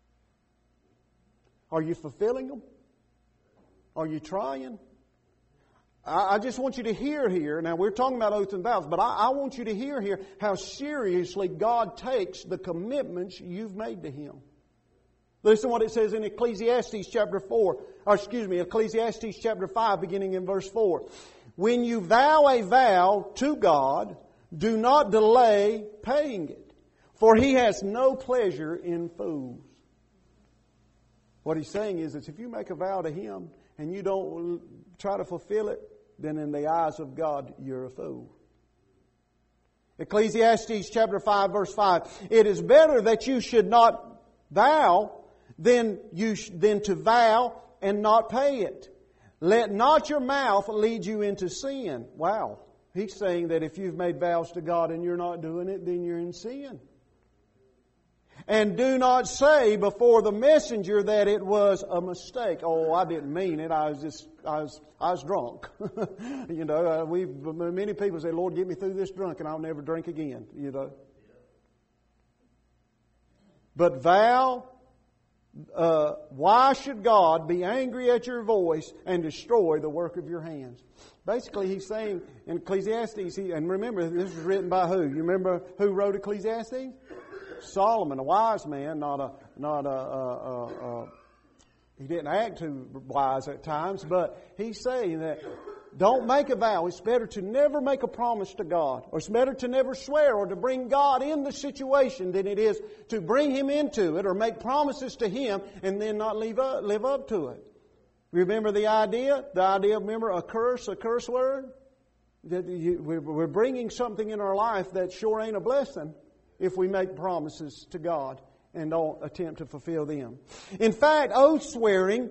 Are you fulfilling them? Are you trying? I just want you to hear here. Now, we're talking about oaths and vows, but I want you to hear here how seriously God takes the commitments you've made to Him. Listen to what it says in Ecclesiastes chapter 5, beginning in verse 4. When you vow a vow to God, do not delay paying it, for He has no pleasure in fools. What he's saying is that if you make a vow to Him and you don't try to fulfill it, then in the eyes of God, you're a fool. Ecclesiastes chapter 5, verse 5. It is better that you should not vow than to vow and not pay it. Let not your mouth lead you into sin. Wow. He's saying that if you've made vows to God and you're not doing it, then you're in sin. And do not say before the messenger that it was a mistake. Oh, I didn't mean it. I was drunk. You know, many people say, Lord, get me through this drunk and I'll never drink again. You know. But vow, why should God be angry at your voice and destroy the work of your hands? Basically, he's saying in Ecclesiastes, and remember, this was written by who? You remember who wrote Ecclesiastes? Solomon, a wise man, he didn't act too wise at times, but he's saying that don't make a vow. It's better to never make a promise to God, or it's better to never swear or to bring God in the situation than it is to bring Him into it or make promises to Him and then not live up to it. Remember the idea? Remember a curse word? That we're bringing something in our life that sure ain't a blessing if we make promises to God and don't attempt to fulfill them. In fact, oath swearing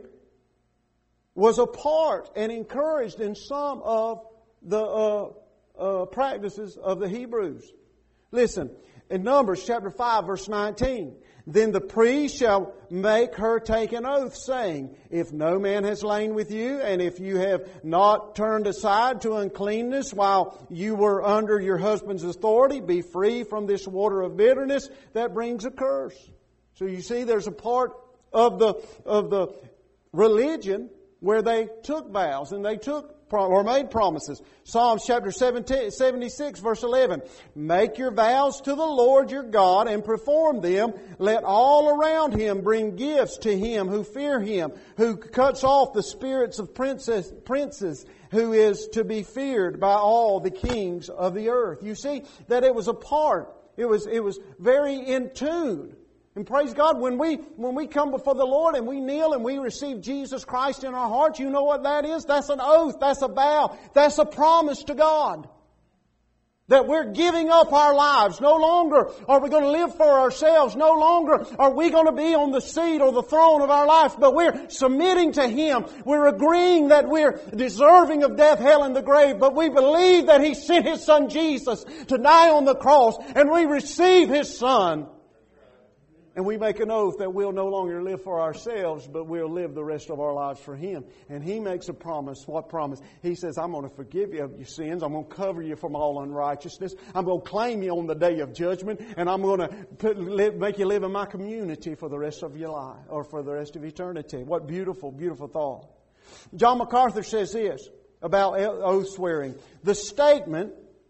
was a part and encouraged in some of the practices of the Hebrews. Listen, in Numbers chapter 5, verse 19, then the priest shall make her take an oath, saying, if no man has lain with you, and if you have not turned aside to uncleanness while you were under your husband's authority, be free from this water of bitterness that brings a curse. So you see, there's a part of the religion where they took vows and they made promises. Psalms chapter 76, verse 11. Make your vows to the Lord your God and perform them. Let all around Him bring gifts to Him who fear Him, who cuts off the spirits of princes, who is to be feared by all the kings of the earth. You see that it was a part. It was very in tune. And praise God, when we come before the Lord and we kneel and we receive Jesus Christ in our hearts, you know what that is? That's an oath. That's a vow. That's a promise to God. That we're giving up our lives. No longer are we going to live for ourselves. No longer are we going to be on the seat or the throne of our life. But we're submitting to Him. We're agreeing that we're deserving of death, hell, and the grave. But we believe that He sent His Son Jesus to die on the cross. And we receive His Son. And we make an oath that we'll no longer live for ourselves, but we'll live the rest of our lives for Him. And He makes a promise. What promise? He says, I'm going to forgive you of your sins. I'm going to cover you from all unrighteousness. I'm going to claim you on the day of judgment. And I'm going to make you live in my community for the rest of your life, or for the rest of eternity. What beautiful, beautiful thought. John MacArthur says this about oath swearing. The statement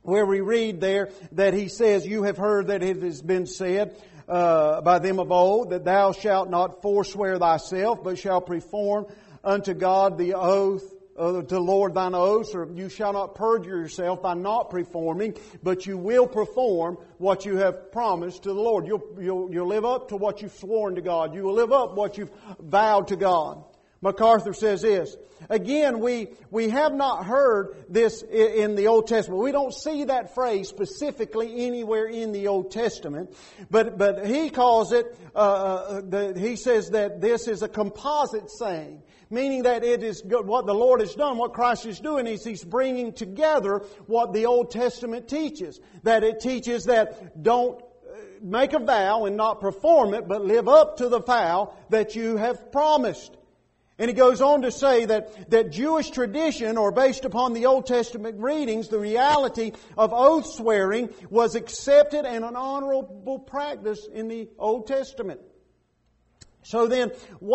where we read there that He says, "You have heard that it has been said by them of old, that thou shalt not forswear thyself, but shalt perform unto God the oath, to the Lord thine oaths, or you shall not perjure yourself by not performing, but you will perform what you have promised to the Lord." You'll live up to what you've sworn to God. You will live up what you've vowed to God. MacArthur says this, again, we have not heard this in the Old Testament. We don't see that phrase specifically anywhere in the Old Testament, but he calls it, he says that this is a composite saying, meaning that it is what the Lord has done, what Christ is doing is He's bringing together what the Old Testament teaches. That it teaches that don't make a vow and not perform it, but live up to the vow that you have promised. And he goes on to say that Jewish tradition, or based upon the Old Testament readings, the reality of oath swearing was accepted and an honorable practice in the Old Testament. So then,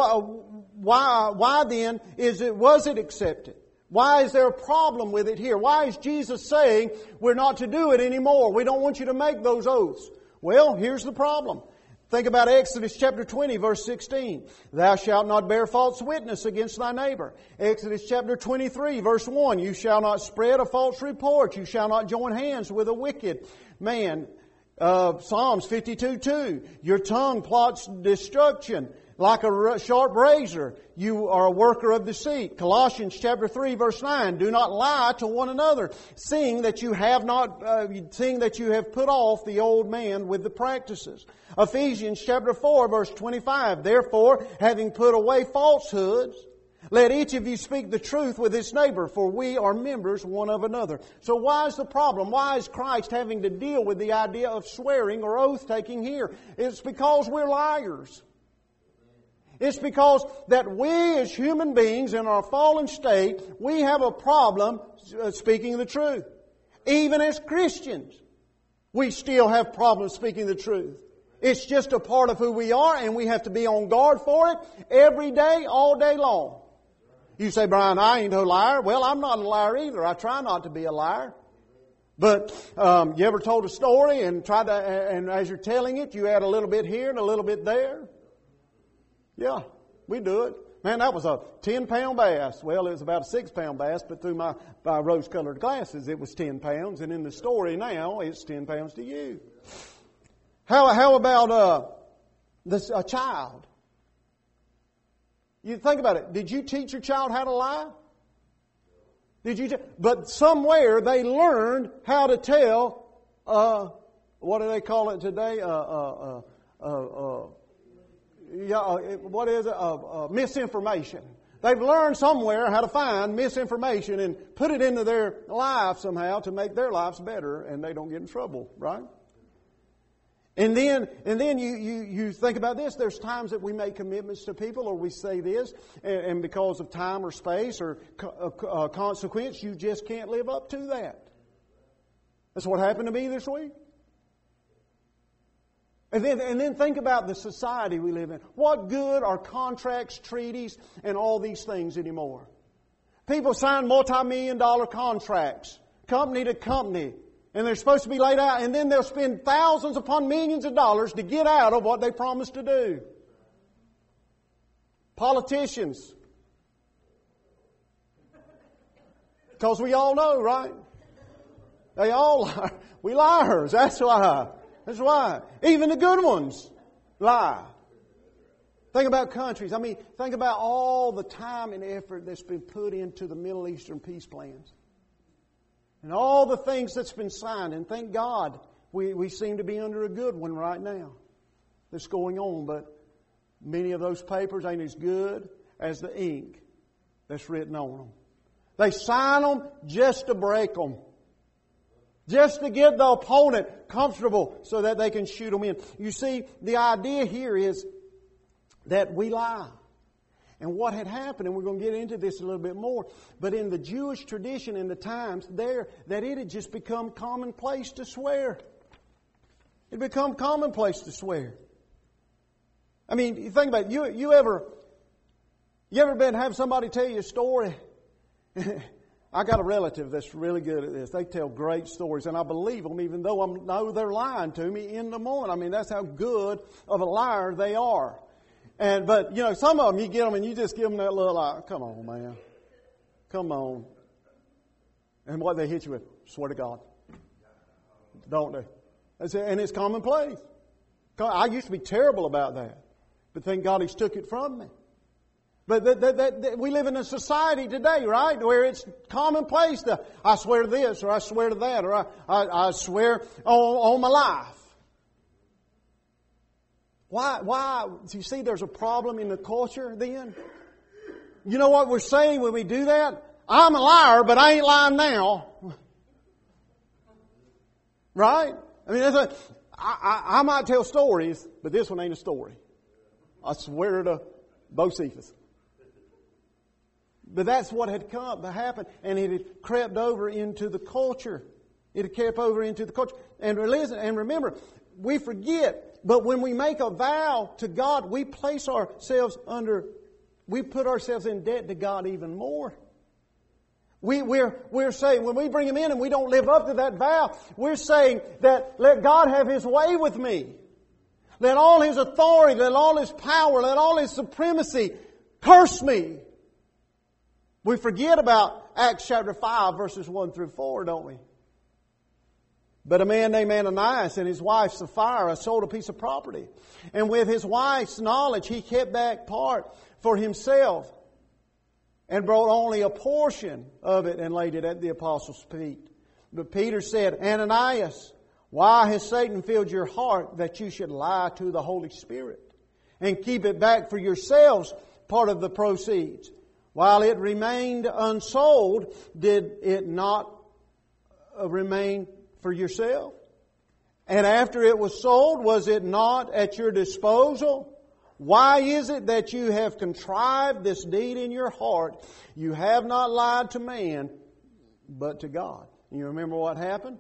why then was it accepted? Why is there a problem with it here? Why is Jesus saying we're not to do it anymore? We don't want you to make those oaths. Well, here's the problem. Think about Exodus chapter 20, verse 16. "Thou shalt not bear false witness against thy neighbor." Exodus chapter 23, verse 1. "You shall not spread a false report. You shall not join hands with a wicked man." Psalms 52:2. "Your tongue plots destruction like a sharp razor. You are a worker of deceit." Colossians chapter 3, verse 9. "Do not lie to one another, seeing that you have put off the old man with the practices." Ephesians chapter 4, verse 25. "Therefore, having put away falsehoods, let each of you speak the truth with his neighbor, for we are members one of another." So why is the problem? Why is Christ having to deal with the idea of swearing or oath-taking here? It's because we're liars. It's because that we as human beings in our fallen state, we have a problem speaking the truth. Even as Christians, we still have problems speaking the truth. It's just a part of who we are, and we have to be on guard for it every day, all day long. You say, "Brian, I ain't no liar." Well, I'm not a liar either. I try not to be a liar. But you ever told a story and as you're telling it, you add a little bit here and a little bit there? Yeah, we do it. Man, that was a 10-pound bass. Well, it was about a 6-pound bass, but through my rose-colored glasses, it was 10 pounds. And in the story now, it's 10 pounds to you. How about a child? You think about it. Did you teach your child how to lie? But somewhere they learned how to tell, what do they call it today? What is it? Misinformation. They've learned somewhere how to find misinformation and put it into their life somehow to make their lives better, and they don't get in trouble, right? And then you think about this. There's times that we make commitments to people, or we say this, and because of time or space or consequence, you just can't live up to that. That's what happened to me this week. And then think about the society we live in. What good are contracts, treaties, and all these things anymore? People sign multi-million-dollar contracts, company to company, and they're supposed to be laid out, and then they'll spend thousands upon millions of dollars to get out of what they promised to do. Politicians. Because we all know, right? They all lie. We liars. That's why. That's why. Even the good ones lie. Think about countries. I mean, think about all the time and effort that's been put into the Middle Eastern peace plans. And all the things that's been signed. And thank God we seem to be under a good one right now that's going on. But many of those papers ain't as good as the ink that's written on them. They sign them just to break them. Just to get the opponent comfortable so that they can shoot them in. You see, the idea here is that we lie. And what had happened, and we're going to get into this a little bit more, but in the Jewish tradition in the times there, that it had just become commonplace to swear. It had become commonplace to swear. I mean, you think about it. You ever have somebody tell you a story? I got a relative that's really good at this. They tell great stories, and I believe them even though I know they're lying to me in the morning. I mean, that's how good of a liar they are. But some of them, you get them and you just give them that little, come on, man. Come on. And what they hit you with, swear to God. Don't they? And it's commonplace. I used to be terrible about that. But thank God He's took it from me. But we live in a society today, right, where it's commonplace to, I swear to this, or I swear to that, or I swear on my life. Why? Do you see there's a problem in the culture then? You know what we're saying when we do that? I'm a liar, but I ain't lying now. Right? I mean, I might tell stories, but this one ain't a story. I swear to Bocephus. But that's what had happened, and it had crept over into the culture. It had crept over into the culture. And remember, we forget, but when we make a vow to God, we put ourselves in debt to God even more. We're saying, when we bring Him in and we don't live up to that vow, we're saying that let God have His way with me. Let all His authority, let all His power, let all His supremacy curse me. We forget about Acts chapter 5 verses 1 through 4, don't we? But a man named Ananias and his wife Sapphira sold a piece of property. And with his wife's knowledge, he kept back part for himself and brought only a portion of it and laid it at the apostles' feet. But Peter said, Ananias, why has Satan filled your heart that you should lie to the Holy Spirit and keep it back for yourselves, part of the proceeds? While it remained unsold, did it not remain for yourself? And after it was sold, was it not at your disposal? Why is it that you have contrived this deed in your heart? You have not lied to man, but to God. And you remember what happened?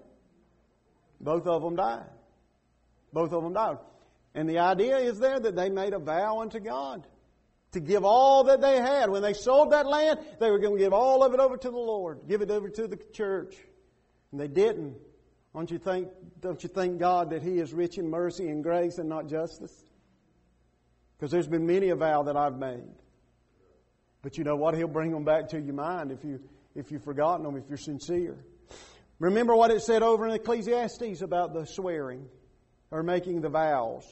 Both of them died. Both of them died. And the idea is there that they made a vow unto God to give all that they had. When they sold that land, they were going to give all of it over to the Lord. Give it over to the church. And they didn't. Don't you thank God that He is rich in mercy and grace and not justice? Because there's been many a vow that I've made. But you know what? He'll bring them back to your mind if you've forgotten them, if you're sincere. Remember what it said over in Ecclesiastes about the swearing or making the vows.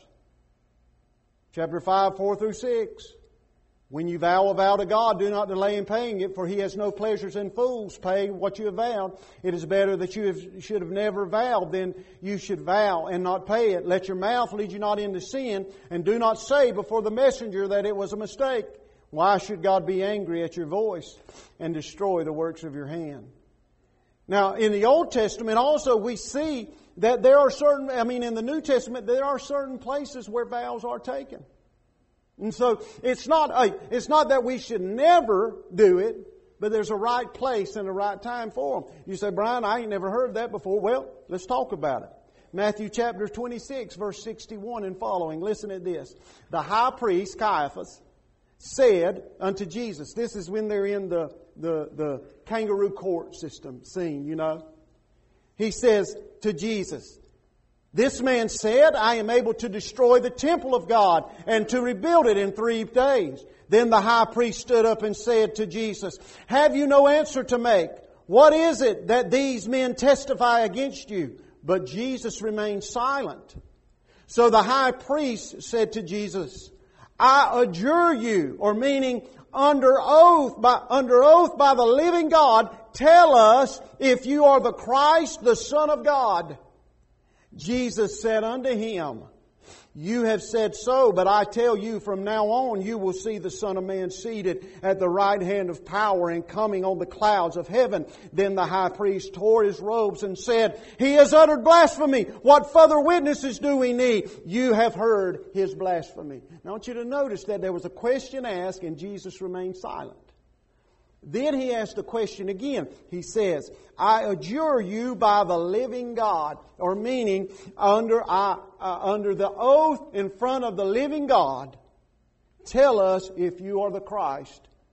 Chapter 5, 4 through 6. When you vow a vow to God, do not delay in paying it, for He has no pleasures in fools. Pay what you have vowed. It is better that you should have never vowed than you should vow and not pay it. Let your mouth lead you not into sin, and do not say before the messenger that it was a mistake. Why should God be angry at your voice and destroy the works of your hand? Now, in the Old Testament also we see that there are in the New Testament, there are certain places where vows are taken. And so it's not that we should never do it, but there's a right place and a right time for them. You say, Brian, I ain't never heard that before. Well, let's talk about it. Matthew chapter 26, verse 61 and following. Listen to this. The high priest, Caiaphas, said unto Jesus, this is when they're in the kangaroo court system scene, you know. He says to Jesus, this man said, I am able to destroy the temple of God and to rebuild it in 3 days. Then the high priest stood up and said to Jesus, have you no answer to make? What is it that these men testify against you? But Jesus remained silent. So the high priest said to Jesus, I adjure you, or meaning under oath by the living God, tell us if you are the Christ, the Son of God. Jesus said unto him, you have said so, but I tell you, from now on you will see the Son of Man seated at the right hand of power and coming on the clouds of heaven. Then the high priest tore his robes and said, he has uttered blasphemy. What further witnesses do we need? You have heard his blasphemy. Now I want you to notice that there was a question asked and Jesus remained silent. Then he asked the question again. He says, I adjure you by the living God, or meaning under the oath in front of the living God, tell us if you are the Christ,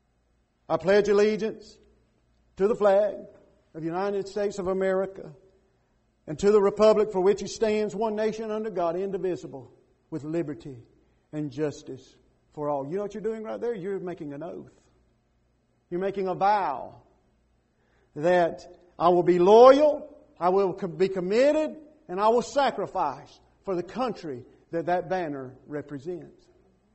I pledge allegiance to the flag of the United States of America and to the republic for which it stands, one nation under God, indivisible, with liberty and justice for all. You know what you're doing right there? You're making an oath. You're making a vow that I will be loyal, I will be committed, and I will sacrifice for the country that that banner represents.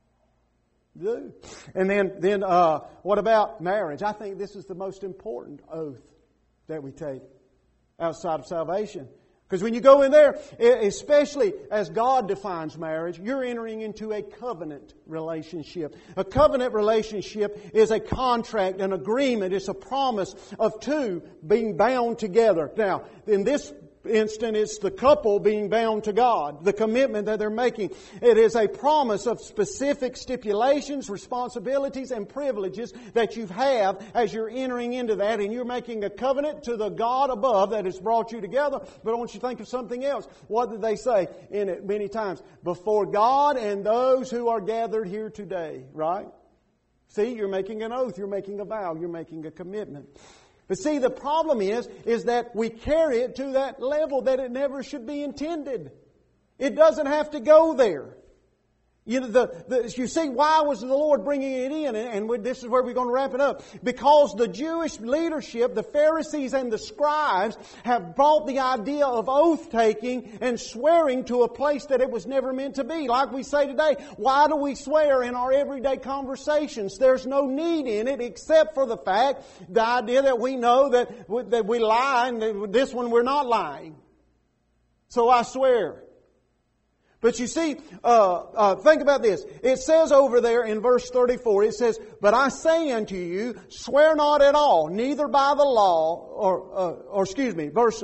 Do. And then what about marriage? I think this is the most important oath that we take outside of salvation. Because when you go in there, especially as God defines marriage, you're entering into a covenant relationship. A covenant relationship is a contract, an agreement. It's a promise of two being bound together. Now, in this instant, it's the couple being bound to God, the commitment that they're making. It is a promise of specific stipulations, responsibilities, and privileges that you have as you're entering into that, and you're making a covenant to the God above that has brought you together. But I want you to think of something else. What did they say in it many times? Before God and those who are gathered here today, right? See, you're making an oath, you're making a vow, you're making a commitment. But see, the problem is that we carry it to that level that it never should be intended. It doesn't have to go there. You know, you see, why was the Lord bringing it in? And this is where we're going to wrap it up. Because the Jewish leadership, the Pharisees and the scribes, have brought the idea of oath-taking and swearing to a place that it was never meant to be. Like we say today, why do we swear in our everyday conversations? There's no need in it except for the fact, the idea that we know that we lie, and this one we're not lying. So I swear. But you see, think about this. It says over there in verse 34, it says, "But I say unto you, swear not at all, neither by the law," verse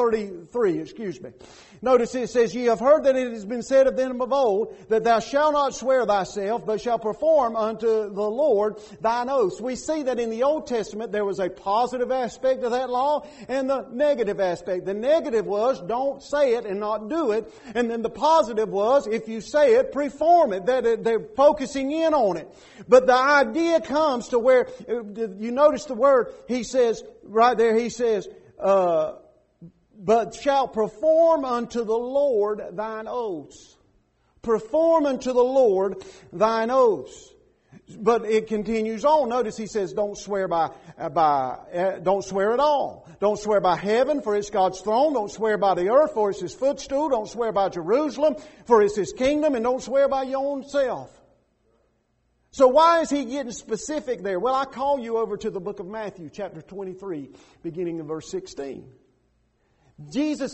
33, Notice it says, "Ye have heard that it has been said of them of old, that thou shalt not swear thyself, but shalt perform unto the Lord thine oaths." We see that in the Old Testament there was a positive aspect of that law and the negative aspect. The negative was, don't say it and not do it. And then the positive was, if you say it, perform it. They're focusing in on it. But the idea comes to where, you notice the word, he says, right there, he says, "But shalt perform unto the Lord thine oaths." Perform unto the Lord thine oaths. But it continues on. Notice he says, don't swear don't swear at all. Don't swear by heaven, for it's God's throne. Don't swear by the earth, for it's His footstool. Don't swear by Jerusalem, for it's His kingdom. And don't swear by your own self. So why is he getting specific there? Well, I call you over to the book of Matthew, chapter 23, beginning in verse 16. Jesus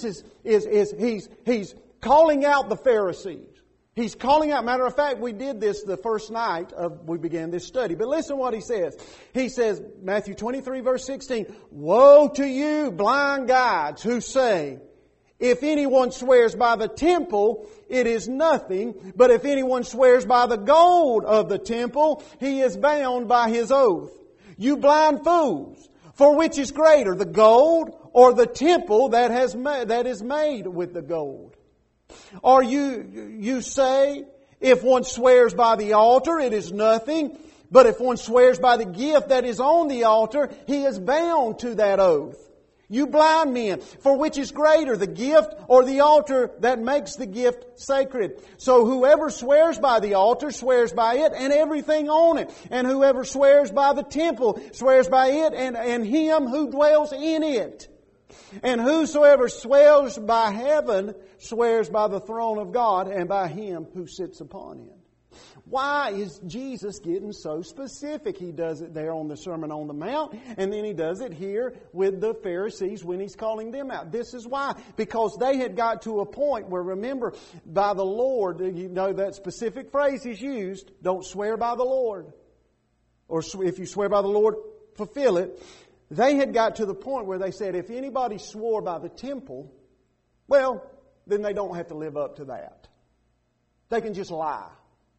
he's calling out the Pharisees. He's calling out, matter of fact, we did this the first night we began this study. But listen what he says. He says, Matthew 23 verse 16, "Woe to you, blind guides, who say, if anyone swears by the temple, it is nothing. But if anyone swears by the gold of the temple, he is bound by his oath. You blind fools! For which is greater, the gold or the temple that is made with the gold? Or you say, if one swears by the altar, it is nothing. But if one swears by the gift that is on the altar, he is bound to that oath. You blind men, for which is greater, the gift or the altar that makes the gift sacred? So whoever swears by the altar swears by it and everything on it. And whoever swears by the temple swears by it and Him who dwells in it. And whosoever swears by heaven swears by the throne of God and by Him who sits upon it." Why is Jesus getting so specific? He does it there on the Sermon on the Mount, and then He does it here with the Pharisees when He's calling them out. This is why. Because they had got to a point where, remember, by the Lord, you know that specific phrase is used, don't swear by the Lord. Or if you swear by the Lord, fulfill it. They had got to the point where they said, if anybody swore by the temple, well, then they don't have to live up to that. They can just lie.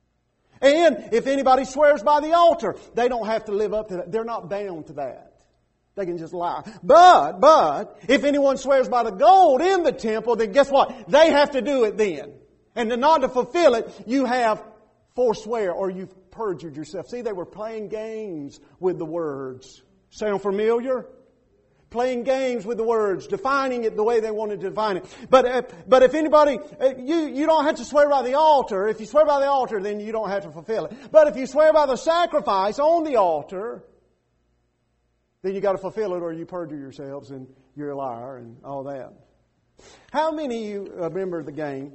And if anybody swears by the altar, they don't have to live up to that. They're not bound to that. They can just lie. But, if anyone swears by the gold in the temple, then guess what? They have to do it then. And not to fulfill it, you have forswear or you've perjured yourself. See, they were playing games with the words. Sound familiar? Playing games with the words, defining it the way they wanted to define it. But if anybody, you don't have to swear by the altar. If you swear by the altar, then you don't have to fulfill it. But if you swear by the sacrifice on the altar, then you got to fulfill it, or you perjure yourselves and you're a liar and all that. How many of you remember the game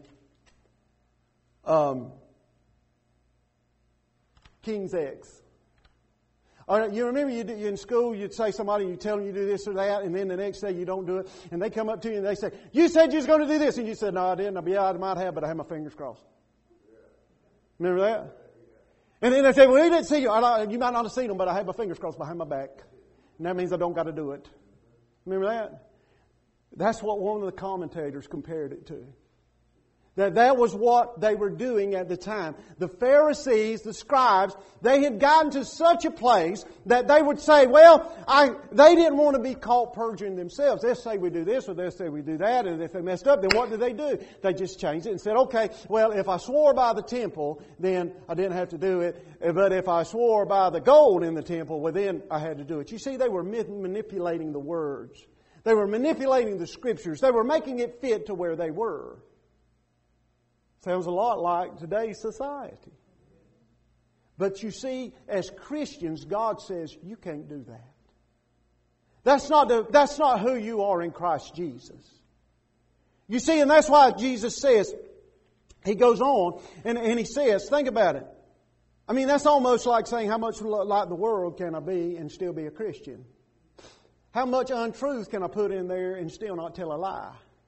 King's X? You remember you in school, you'd say somebody, you tell them you do this or that, and then the next day you don't do it, and they come up to you and they say, "You said you was going to do this," and you said, "No, I didn't. I might have, but I had my fingers crossed." Remember that? And then they say, "Well, we didn't see you. You might not have seen them, but I had my fingers crossed behind my back, and that means I don't got to do it." Remember that? That's what one of the commentators compared it to. That was what they were doing at the time. The Pharisees, the scribes, they had gotten to such a place that they would say, they didn't want to be caught perjuring themselves. They'll say we do this or they'll say we do that, and if they messed up, then what did they do? They just changed it and said, okay, well, if I swore by the temple, then I didn't have to do it. But if I swore by the gold in the temple, well, then I had to do it. You see, they were manipulating the words. They were manipulating the Scriptures. They were making it fit to where they were. Sounds a lot like today's society. But you see, as Christians, God says you can't do that. That's not who you are in Christ Jesus. You see, and that's why Jesus says, He goes on and He says, think about it. I mean, that's almost like saying, how much like the world can I be and still be a Christian? How much untruth can I put in there and still not tell a lie?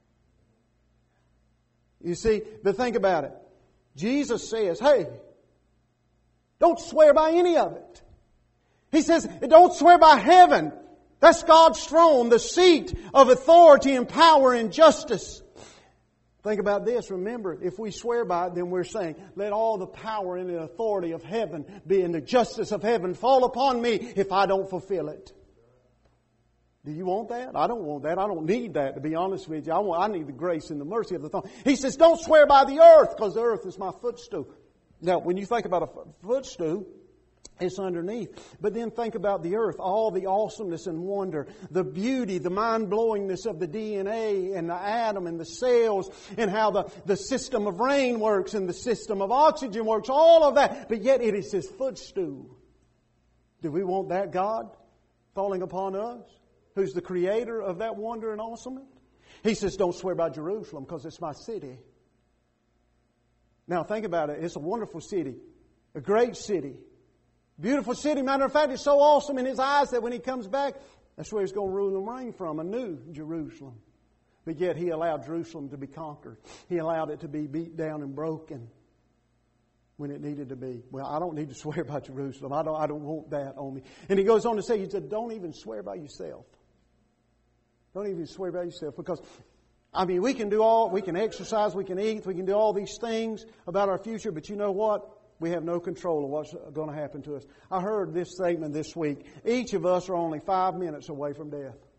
You see, but think about it. Jesus says, hey, don't swear by any of it. He says, don't swear by heaven. That's God's throne, the seat of authority and power and justice. Think about this. Remember, if we swear by it, then we're saying, let all the power and the authority of heaven be and the justice of heaven fall upon me if I don't fulfill it. Do you want that? I don't want that. I don't need that, to be honest with you. I need the grace and the mercy of the throne. He says, don't swear by the earth, because the earth is my footstool. Now, when you think about a footstool, it's underneath. But then think about the earth, all the awesomeness and wonder, the beauty, the mind-blowingness of the DNA and the atom and the cells, and how the system of rain works and the system of oxygen works, all of that. But yet it is His footstool. Do we want that God falling upon us? Who's the creator of that wonder and awesomeness? He says, don't swear by Jerusalem because it's my city. Now think about it. It's a wonderful city. A great city. Beautiful city. Matter of fact, it's so awesome in His eyes that when He comes back, that's where He's going to rule and reign from, a new Jerusalem. But yet He allowed Jerusalem to be conquered. He allowed it to be beat down and broken when it needed to be. Well, I don't need to swear by Jerusalem. I don't want that on me. And He goes on to say, He said, don't even swear by yourself. Don't even swear by yourself, because, I mean, we can exercise, we can eat, we can do all these things about our future, but you know what? We have no control of what's going to happen to us. I heard this statement this week. Each of us are only 5 minutes away from death.